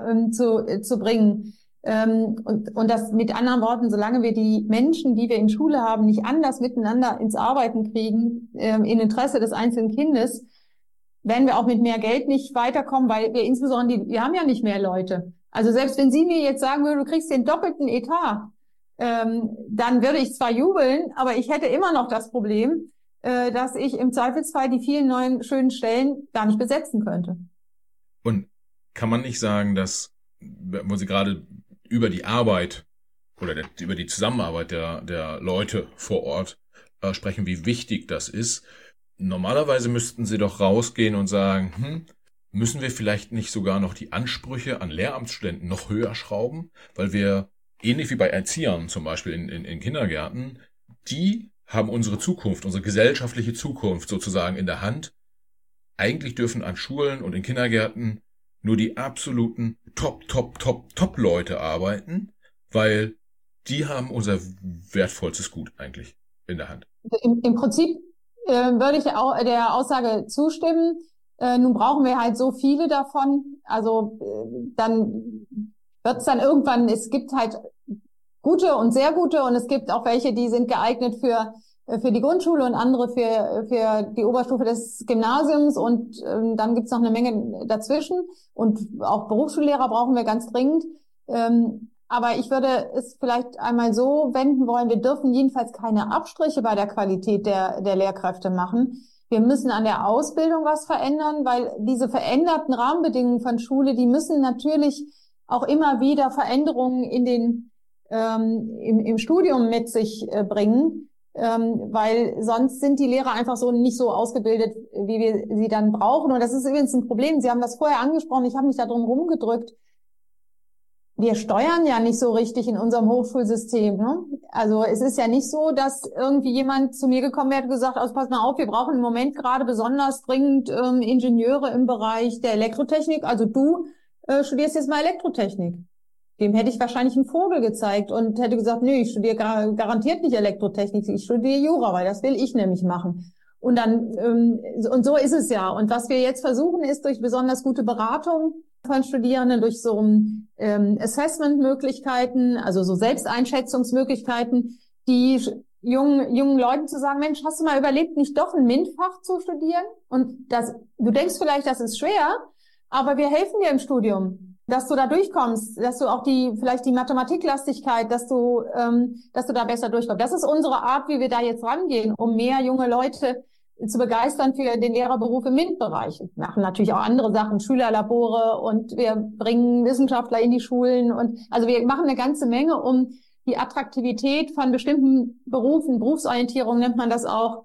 zu bringen, und das mit anderen Worten, solange wir die Menschen, die wir in Schule haben, nicht anders miteinander ins Arbeiten kriegen, im Interesse des einzelnen Kindes, werden wir auch mit mehr Geld nicht weiterkommen, weil wir haben ja nicht mehr Leute. Also selbst wenn Sie mir jetzt sagen würden, du kriegst den doppelten Etat, dann würde ich zwar jubeln, aber ich hätte immer noch das Problem, dass ich im Zweifelsfall die vielen neuen schönen Stellen gar nicht besetzen könnte. Und kann man nicht sagen, dass, wo Sie gerade über die Arbeit oder über die Zusammenarbeit der Leute vor Ort sprechen, wie wichtig das ist? Normalerweise müssten Sie doch rausgehen und sagen, müssen wir vielleicht nicht sogar noch die Ansprüche an Lehramtsstudenten noch höher schrauben? Weil wir, ähnlich wie bei Erziehern zum Beispiel in Kindergärten, die haben unsere Zukunft, unsere gesellschaftliche Zukunft sozusagen in der Hand. Eigentlich dürfen an Schulen und in Kindergärten nur die absoluten Top-Leute arbeiten, weil die haben unser wertvollstes Gut eigentlich in der Hand. Im Prinzip würde ich auch der Aussage zustimmen. Nun brauchen wir halt so viele davon. Also dann wird es dann irgendwann, es gibt halt gute und sehr gute und es gibt auch welche, die sind geeignet für die Grundschule und andere für die Oberstufe des Gymnasiums und dann gibt's noch eine Menge dazwischen und auch Berufsschullehrer brauchen wir ganz dringend. Aber ich würde es vielleicht einmal so wenden wollen, wir dürfen jedenfalls keine Abstriche bei der Qualität der Lehrkräfte machen. Wir müssen an der Ausbildung was verändern, weil diese veränderten Rahmenbedingungen von Schule, die müssen natürlich auch immer wieder Veränderungen im Studium mit sich bringen, weil sonst sind die Lehrer einfach so nicht so ausgebildet, wie wir sie dann brauchen. Und das ist übrigens ein Problem. Sie haben das vorher angesprochen, ich habe mich da drum rumgedrückt. Wir steuern ja nicht so richtig in unserem Hochschulsystem, ne? Also es ist ja nicht so, dass irgendwie jemand zu mir gekommen wäre und gesagt, also pass mal auf, wir brauchen im Moment gerade besonders dringend Ingenieure im Bereich der Elektrotechnik. Also du studierst jetzt mal Elektrotechnik. Dem hätte ich wahrscheinlich einen Vogel gezeigt und hätte gesagt, nee, ich studiere garantiert nicht Elektrotechnik, ich studiere Jura, weil das will ich nämlich machen. Und dann und so ist es ja. Und was wir jetzt versuchen, ist durch besonders gute Beratung von Studierenden, durch so Assessment-Möglichkeiten, also so Selbsteinschätzungsmöglichkeiten, die jungen Leuten zu sagen, Mensch, hast du mal überlegt, nicht doch ein MINT-Fach zu studieren? Und du denkst vielleicht, das ist schwer, aber wir helfen dir im Studium, dass du da durchkommst, dass du auch vielleicht die Mathematiklastigkeit, dass du da besser durchkommst. Das ist unsere Art, wie wir da jetzt rangehen, um mehr junge Leute zu begeistern für den Lehrerberuf im MINT-Bereich. Wir machen natürlich auch andere Sachen, Schülerlabore, und wir bringen Wissenschaftler in die Schulen, und also wir machen eine ganze Menge, um die Attraktivität von bestimmten Berufen, Berufsorientierung nennt man das auch.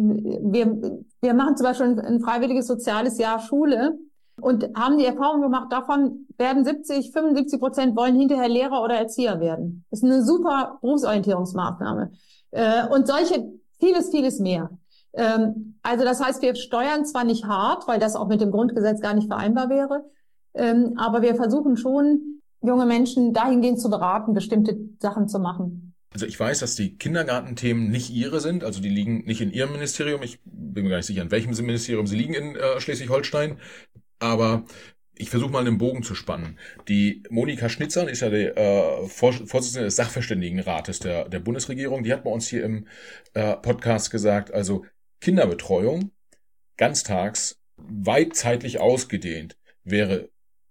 Wir machen zum Beispiel ein freiwilliges soziales Jahr Schule und haben die Erfahrung gemacht, davon werden 75% wollen hinterher Lehrer oder Erzieher werden. Das ist eine super Berufsorientierungsmaßnahme. Und solche, vieles mehr. Also das heißt, wir steuern zwar nicht hart, weil das auch mit dem Grundgesetz gar nicht vereinbar wäre, aber wir versuchen schon, junge Menschen dahingehend zu beraten, bestimmte Sachen zu machen. Also ich weiß, dass die Kindergartenthemen nicht Ihre sind, also die liegen nicht in Ihrem Ministerium. Ich bin mir gar nicht sicher, in welchem Ministerium sie liegen in Schleswig-Holstein, aber ich versuche mal einen Bogen zu spannen. Die Monika Schnitzan ist ja die Vorsitzende des Sachverständigenrates der Bundesregierung. Die hat bei uns hier im Podcast gesagt, also Kinderbetreuung ganztags weit zeitlich ausgedehnt wäre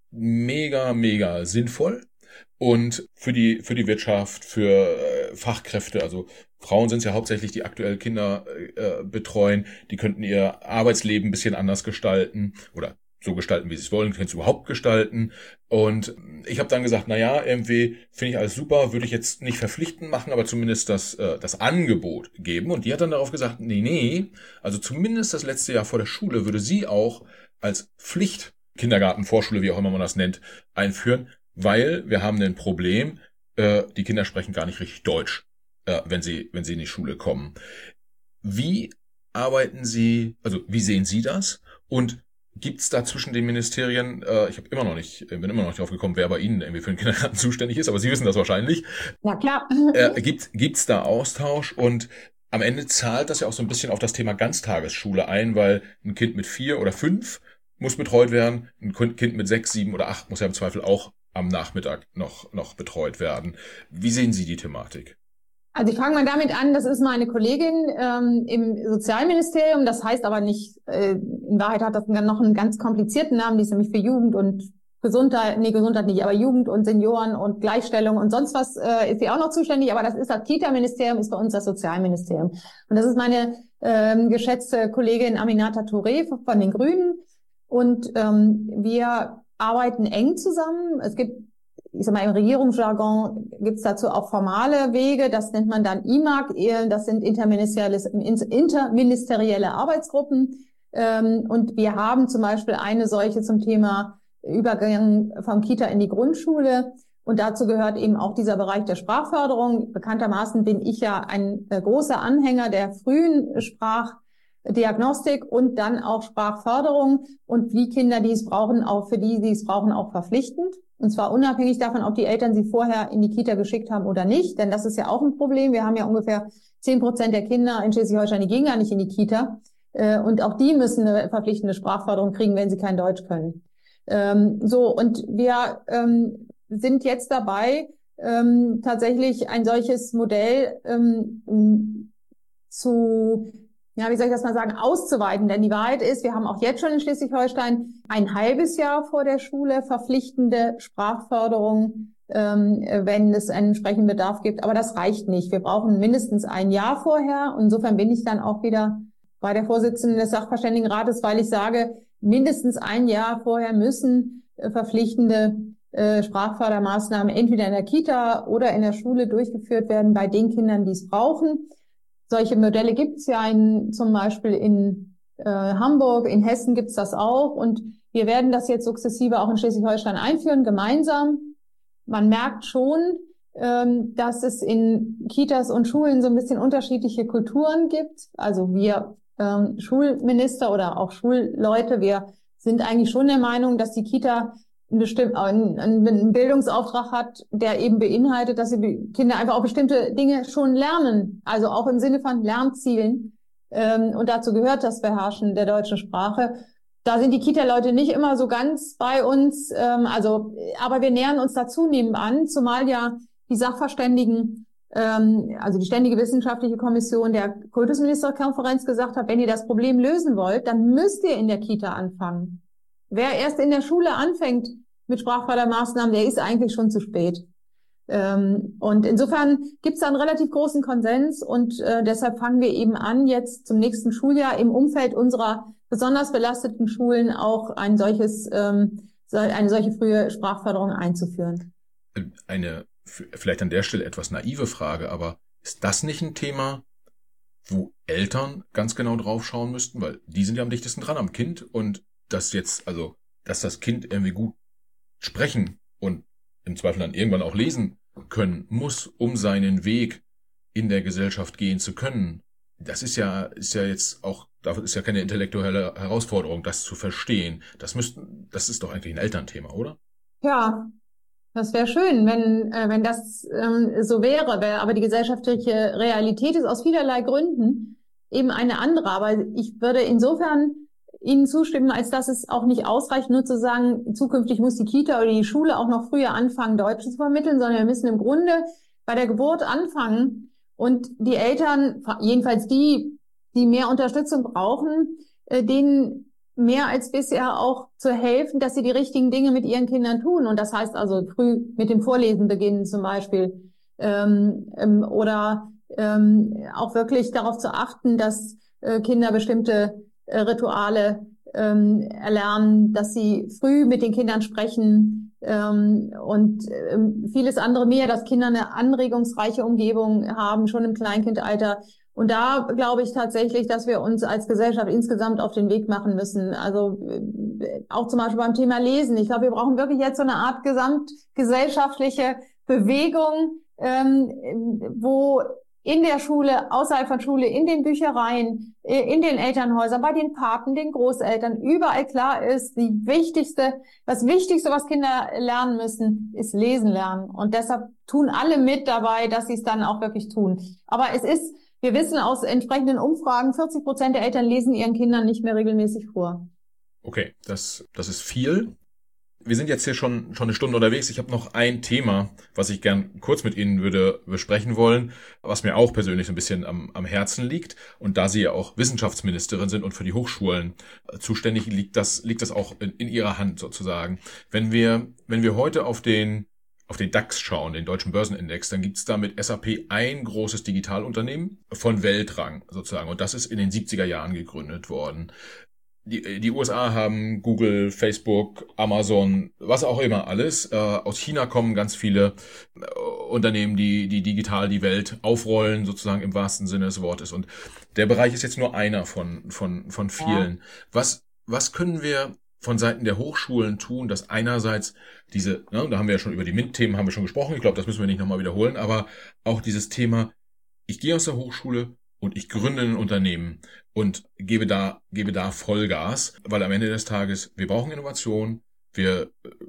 mega sinnvoll und für die Wirtschaft, für Fachkräfte, also Frauen sind es ja hauptsächlich, die aktuell Kinder betreuen, die könnten ihr Arbeitsleben ein bisschen anders gestalten oder so gestalten, wie sie es wollen, können es überhaupt gestalten. Und ich habe dann gesagt, irgendwie finde ich alles super, würde ich jetzt nicht verpflichtend machen, aber zumindest das Angebot geben. Und die hat dann darauf gesagt, nee, also zumindest das letzte Jahr vor der Schule würde sie auch als Pflicht Kindergarten, Vorschule, wie auch immer man das nennt, einführen, weil wir haben ein Problem, die Kinder sprechen gar nicht richtig Deutsch, wenn sie in die Schule kommen. Wie arbeiten Sie, also wie sehen Sie das? Und gibt's da zwischen den Ministerien, ich bin immer noch nicht drauf gekommen, wer bei Ihnen irgendwie für den Kindergarten zuständig ist, aber Sie wissen das wahrscheinlich. Ja, klar. Gibt's da Austausch? Und am Ende zahlt das ja auch so ein bisschen auf das Thema Ganztagesschule ein, weil ein Kind mit 4 oder 5 muss betreut werden, ein Kind mit 6, 7 oder 8 muss ja im Zweifel auch am Nachmittag noch betreut werden. Wie sehen Sie die Thematik? Also ich fange mal damit an, das ist meine Kollegin im Sozialministerium, das heißt aber nicht, in Wahrheit hat das noch einen ganz komplizierten Namen, die ist nämlich für Jugend und Gesundheit nicht, aber Jugend und Senioren und Gleichstellung und sonst was ist sie auch noch zuständig, aber das Kita-Ministerium ist bei uns das Sozialministerium. Und das ist meine geschätzte Kollegin Aminata Touré von den Grünen, und wir arbeiten eng zusammen. Es gibt, ich sag mal, im Regierungsjargon gibt es dazu auch formale Wege, das nennt man dann IMAG, das sind interministerielle Arbeitsgruppen. Und wir haben zum Beispiel eine solche zum Thema Übergang vom Kita in die Grundschule. Und dazu gehört eben auch dieser Bereich der Sprachförderung. Bekanntermaßen bin ich ja ein großer Anhänger der frühen Sprachdiagnostik und dann auch Sprachförderung und die Kinder, die es brauchen, auch für die es brauchen, auch verpflichtend. Und zwar unabhängig davon, ob die Eltern sie vorher in die Kita geschickt haben oder nicht. Denn das ist ja auch ein Problem. Wir haben ja ungefähr 10% der Kinder in Schleswig-Holstein, die gehen gar nicht in die Kita. Und auch die müssen eine verpflichtende Sprachförderung kriegen, wenn sie kein Deutsch können. Und wir sind jetzt dabei, tatsächlich ein solches Modell auszuweiten. Denn die Wahrheit ist, wir haben auch jetzt schon in Schleswig-Holstein ein halbes Jahr vor der Schule verpflichtende Sprachförderung, wenn es einen entsprechenden Bedarf gibt. Aber das reicht nicht. Wir brauchen mindestens ein Jahr vorher. Insofern bin ich dann auch wieder bei der Vorsitzenden des Sachverständigenrates, weil ich sage, mindestens ein Jahr vorher müssen verpflichtende Sprachfördermaßnahmen entweder in der Kita oder in der Schule durchgeführt werden bei den Kindern, die es brauchen. Solche Modelle gibt es ja zum Beispiel in Hamburg, in Hessen gibt es das auch. Und wir werden das jetzt sukzessive auch in Schleswig-Holstein einführen, gemeinsam. man merkt schon, dass es in Kitas und Schulen so ein bisschen unterschiedliche Kulturen gibt. Also wir Schulminister oder auch Schulleute, wir sind eigentlich schon der Meinung, dass die Kita einen Bildungsauftrag hat, der eben beinhaltet, dass die Kinder einfach auch bestimmte Dinge schon lernen, also auch im Sinne von Lernzielen. Und dazu gehört das Beherrschen der deutschen Sprache. Da sind die Kita-Leute nicht immer so ganz bei uns, aber wir nähern uns da zunehmend an, zumal ja die Sachverständigen, also die Ständige Wissenschaftliche Kommission der Kultusministerkonferenz gesagt hat, wenn ihr das Problem lösen wollt, dann müsst ihr in der Kita anfangen. Wer erst in der Schule anfängt mit Sprachfördermaßnahmen, der ist eigentlich schon zu spät. Und insofern gibt es da einen relativ großen Konsens und deshalb fangen wir eben an, jetzt zum nächsten Schuljahr im Umfeld unserer besonders belasteten Schulen auch eine solche frühe Sprachförderung einzuführen. Vielleicht an der Stelle etwas naive Frage, aber ist das nicht ein Thema, wo Eltern ganz genau drauf schauen müssten, weil die sind ja am dichtesten dran am Kind und dass das Kind irgendwie gut sprechen und im Zweifel dann irgendwann auch lesen können muss, um seinen Weg in der Gesellschaft gehen zu können. Das ist ja jetzt auch, dafür ist ja keine intellektuelle Herausforderung, das zu verstehen. Das ist doch eigentlich ein Elternthema, oder? Ja, das wäre schön, wenn das so wäre. Aber die gesellschaftliche Realität ist aus vielerlei Gründen eben eine andere. Aber ich würde insofern Ihnen zustimmen, als dass es auch nicht ausreicht, nur zu sagen, zukünftig muss die Kita oder die Schule auch noch früher anfangen, Deutsch zu vermitteln, sondern wir müssen im Grunde bei der Geburt anfangen und die Eltern, jedenfalls die mehr Unterstützung brauchen, denen mehr als bisher auch zu helfen, dass sie die richtigen Dinge mit ihren Kindern tun. Und das heißt also früh mit dem Vorlesen beginnen zum Beispiel oder auch wirklich darauf zu achten, dass Kinder bestimmte Rituale erlernen, dass sie früh mit den Kindern sprechen und vieles andere mehr, dass Kinder eine anregungsreiche Umgebung haben, schon im Kleinkindalter. Und da glaube ich tatsächlich, dass wir uns als Gesellschaft insgesamt auf den Weg machen müssen. Also auch zum Beispiel beim Thema Lesen. Ich glaube, wir brauchen wirklich jetzt so eine Art gesamtgesellschaftliche Bewegung, wo in der Schule, außerhalb von Schule, in den Büchereien, in den Elternhäusern, bei den Paten, den Großeltern, überall klar ist, das Wichtigste, was Kinder lernen müssen, ist lesen lernen. Und deshalb tun alle mit dabei, dass sie es dann auch wirklich tun. Aber wir wissen aus entsprechenden Umfragen, 40% der Eltern lesen ihren Kindern nicht mehr regelmäßig vor. Okay, das ist viel. Wir sind jetzt hier schon eine Stunde unterwegs. Ich habe noch ein Thema, was ich gern kurz mit Ihnen würde besprechen wollen, was mir auch persönlich so ein bisschen am Herzen liegt. Und da Sie ja auch Wissenschaftsministerin sind und für die Hochschulen zuständig, liegt das auch in Ihrer Hand sozusagen. Wenn wir heute auf den DAX schauen, den Deutschen Börsenindex, dann gibt es da mit SAP ein großes Digitalunternehmen von Weltrang sozusagen. Und das ist in den 70er Jahren gegründet worden. Die USA haben Google, Facebook, Amazon, was auch immer alles. Aus China kommen ganz viele Unternehmen, die digital die Welt aufrollen, sozusagen im wahrsten Sinne des Wortes. Und der Bereich ist jetzt nur einer von vielen. Ja. Was können wir von Seiten der Hochschulen tun, dass einerseits da haben wir ja schon über die MINT-Themen haben wir schon gesprochen, ich glaube, das müssen wir nicht nochmal wiederholen, aber auch dieses Thema, ich gehe aus der Hochschule und ich gründe ein Unternehmen und gebe da Vollgas, weil am Ende des Tages, wir brauchen Innovation, wir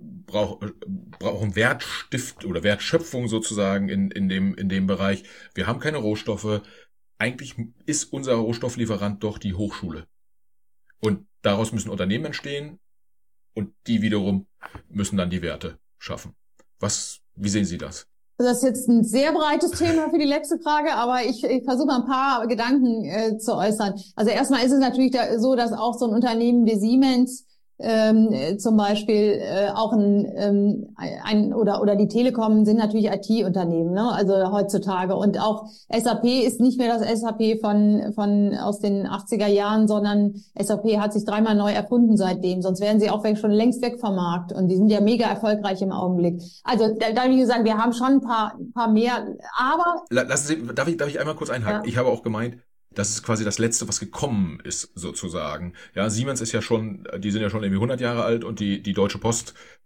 brauchen Wertstift oder Wertschöpfung sozusagen in dem Bereich. Wir haben keine Rohstoffe. Eigentlich ist unser Rohstofflieferant doch die Hochschule. Und daraus müssen Unternehmen entstehen und die wiederum müssen dann die Werte schaffen. Wie sehen Sie das? Das ist jetzt ein sehr breites Thema für die letzte Frage, aber ich versuche mal ein paar Gedanken zu äußern. Also erstmal ist es natürlich so, dass auch so ein Unternehmen wie Siemens zum Beispiel auch oder die Telekom sind natürlich IT-Unternehmen, ne? Also heutzutage. Und auch SAP ist nicht mehr das SAP von aus den 80er Jahren, sondern SAP hat sich 3-mal neu erfunden seitdem. Sonst wären sie auch schon längst weg vom Markt. Und die sind ja mega erfolgreich im Augenblick. Also da wie gesagt, wir haben schon ein paar mehr. Aber lassen Sie, darf ich einmal kurz einhaken? Ja. Ich habe auch gemeint, das ist quasi das Letzte, was gekommen ist, sozusagen. Ja, Siemens ist ja schon, die sind ja schon irgendwie 100 Jahre alt und die Deutsche Post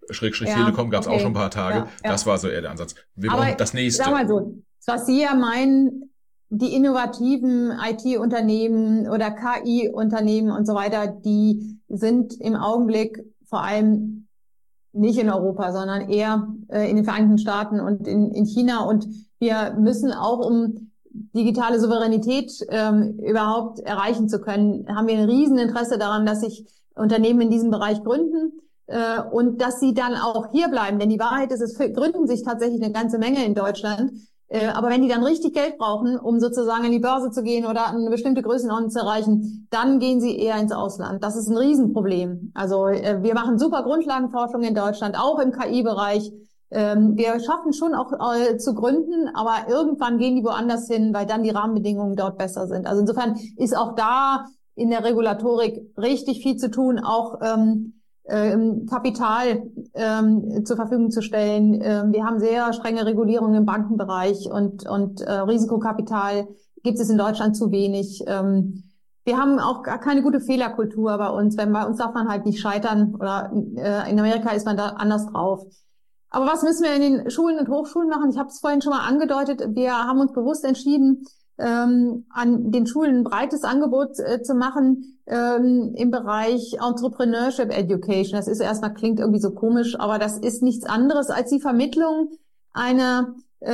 Telekom gab es auch schon ein paar Tage. Ja. Das war so eher der Ansatz. Wir brauchen das nächste. Sag mal so, was Sie ja meinen, die innovativen IT-Unternehmen oder KI-Unternehmen und so weiter, die sind im Augenblick vor allem nicht in Europa, sondern eher in den Vereinigten Staaten und in China. Und wir müssen auch, um digitale Souveränität überhaupt erreichen zu können, haben wir ein Rieseninteresse daran, dass sich Unternehmen in diesem Bereich gründen und dass sie dann auch hier bleiben. Denn die Wahrheit ist, es gründen sich tatsächlich eine ganze Menge in Deutschland. Aber wenn die dann richtig Geld brauchen, um sozusagen an die Börse zu gehen oder eine bestimmte Größenordnung zu erreichen, dann gehen sie eher ins Ausland. Das ist ein Riesenproblem. Also wir machen super Grundlagenforschung in Deutschland, auch im KI-Bereich. Wir schaffen schon auch zu gründen, aber irgendwann gehen die woanders hin, weil dann die Rahmenbedingungen dort besser sind. Also insofern ist auch da in der Regulatorik richtig viel zu tun, auch Kapital zur Verfügung zu stellen. Wir haben sehr strenge Regulierungen im Bankenbereich und Risikokapital gibt es in Deutschland zu wenig. Wir haben auch gar keine gute Fehlerkultur bei uns. Bei uns darf man halt nicht scheitern oder in Amerika ist man da anders drauf. Aber was müssen wir in den Schulen und Hochschulen machen? Ich habe es vorhin schon mal angedeutet. Wir haben uns bewusst entschieden, an den Schulen ein breites Angebot zu machen im Bereich Entrepreneurship Education. Das ist erstmal, klingt irgendwie so komisch, aber das ist nichts anderes als die Vermittlung einer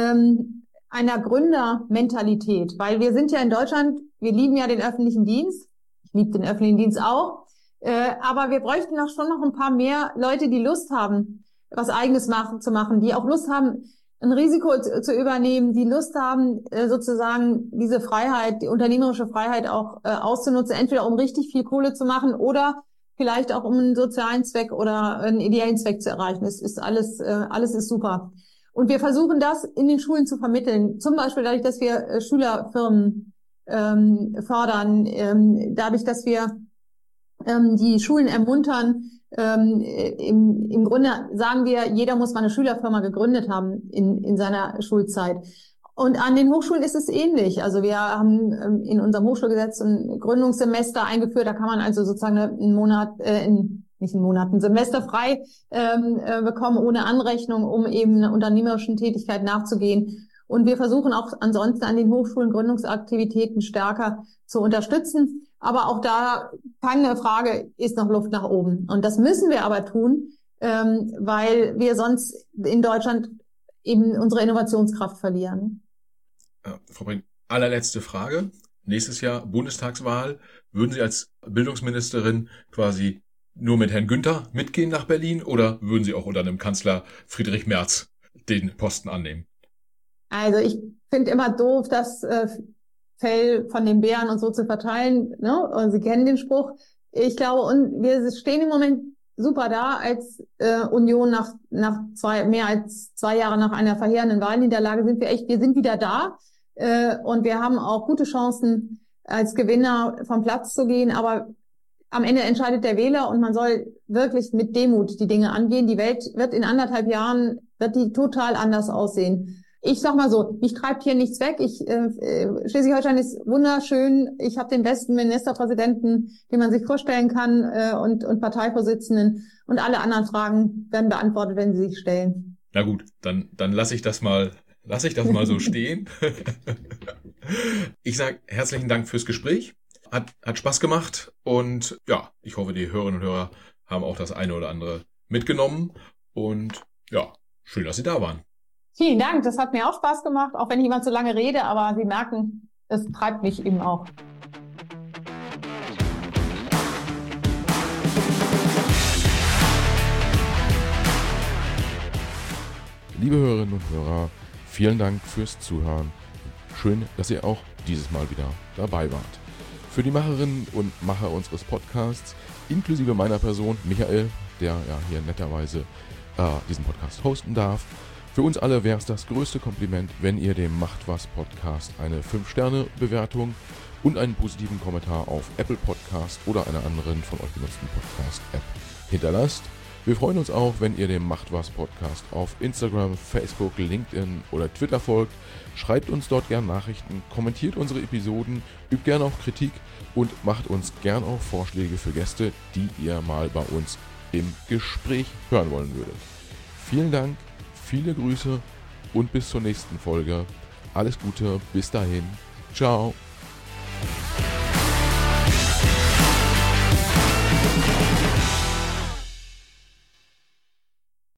Gründermentalität. Weil wir sind ja in Deutschland, wir lieben ja den öffentlichen Dienst. Ich liebe den öffentlichen Dienst auch. Aber wir bräuchten auch schon noch ein paar mehr Leute, die Lust haben, was Eigenes zu machen, die auch Lust haben, ein Risiko zu übernehmen, die Lust haben, sozusagen diese Freiheit, die unternehmerische Freiheit auch auszunutzen, entweder um richtig viel Kohle zu machen oder vielleicht auch um einen sozialen Zweck oder einen ideellen Zweck zu erreichen. Es ist alles ist super. Und wir versuchen das in den Schulen zu vermitteln, zum Beispiel dadurch, dass wir Schülerfirmen fördern, dadurch, dass wir die Schulen ermuntern. Im Grunde sagen wir, jeder muss mal eine Schülerfirma gegründet haben in seiner Schulzeit. Und an den Hochschulen ist es ähnlich. Also wir haben in unserem Hochschulgesetz ein Gründungssemester eingeführt. Da kann man also sozusagen ein Semester frei bekommen ohne Anrechnung, um eben einer unternehmerischen Tätigkeit nachzugehen. Und wir versuchen auch ansonsten an den Hochschulen Gründungsaktivitäten stärker zu unterstützen. Aber auch da, keine Frage, ist noch Luft nach oben. Und das müssen wir aber tun, weil wir sonst in Deutschland eben unsere Innovationskraft verlieren. Frau Brink, allerletzte Frage. Nächstes Jahr Bundestagswahl. Würden Sie als Bildungsministerin quasi nur mit Herrn Günther mitgehen nach Berlin oder würden Sie auch unter einem Kanzler Friedrich Merz den Posten annehmen? Also ich finde immer doof, das Fell von den Bären und so zu verteilen, ne? Und Sie kennen den Spruch. Ich glaube, und wir stehen im Moment super da als Union nach mehr als 2 Jahre nach einer verheerenden Wahlniederlage wir sind wieder da und wir haben auch gute Chancen, als Gewinner vom Platz zu gehen. Aber am Ende entscheidet der Wähler und man soll wirklich mit Demut die Dinge angehen. Die Welt wird in 1,5 Jahren total anders aussehen. Ich sag mal so, mich treibt hier nichts weg. Schleswig-Holstein ist wunderschön. Ich habe den besten Ministerpräsidenten, den man sich vorstellen kann, und Parteivorsitzenden. Und alle anderen Fragen werden beantwortet, wenn sie sich stellen. Na gut, dann lasse ich das mal so stehen. Ich sage herzlichen Dank fürs Gespräch. Hat Spaß gemacht und ja, ich hoffe, die Hörerinnen und Hörer haben auch das eine oder andere mitgenommen. Und ja, schön, dass Sie da waren. Vielen Dank, das hat mir auch Spaß gemacht, auch wenn ich immer zu lange rede, aber Sie merken, es treibt mich eben auch. Liebe Hörerinnen und Hörer, vielen Dank fürs Zuhören. Schön, dass ihr auch dieses Mal wieder dabei wart. Für die Macherinnen und Macher unseres Podcasts, inklusive meiner Person, Michael, der ja hier netterweise diesen Podcast hosten darf, für uns alle wäre es das größte Kompliment, wenn ihr dem Macht was Podcast eine 5-Sterne-Bewertung und einen positiven Kommentar auf Apple Podcast oder einer anderen von euch genutzten Podcast-App hinterlasst. Wir freuen uns auch, wenn ihr dem Macht was Podcast auf Instagram, Facebook, LinkedIn oder Twitter folgt. Schreibt uns dort gern Nachrichten, kommentiert unsere Episoden, übt gern auch Kritik und macht uns gern auch Vorschläge für Gäste, die ihr mal bei uns im Gespräch hören wollen würdet. Vielen Dank, viele Grüße und bis zur nächsten Folge. Alles Gute, bis dahin. Ciao.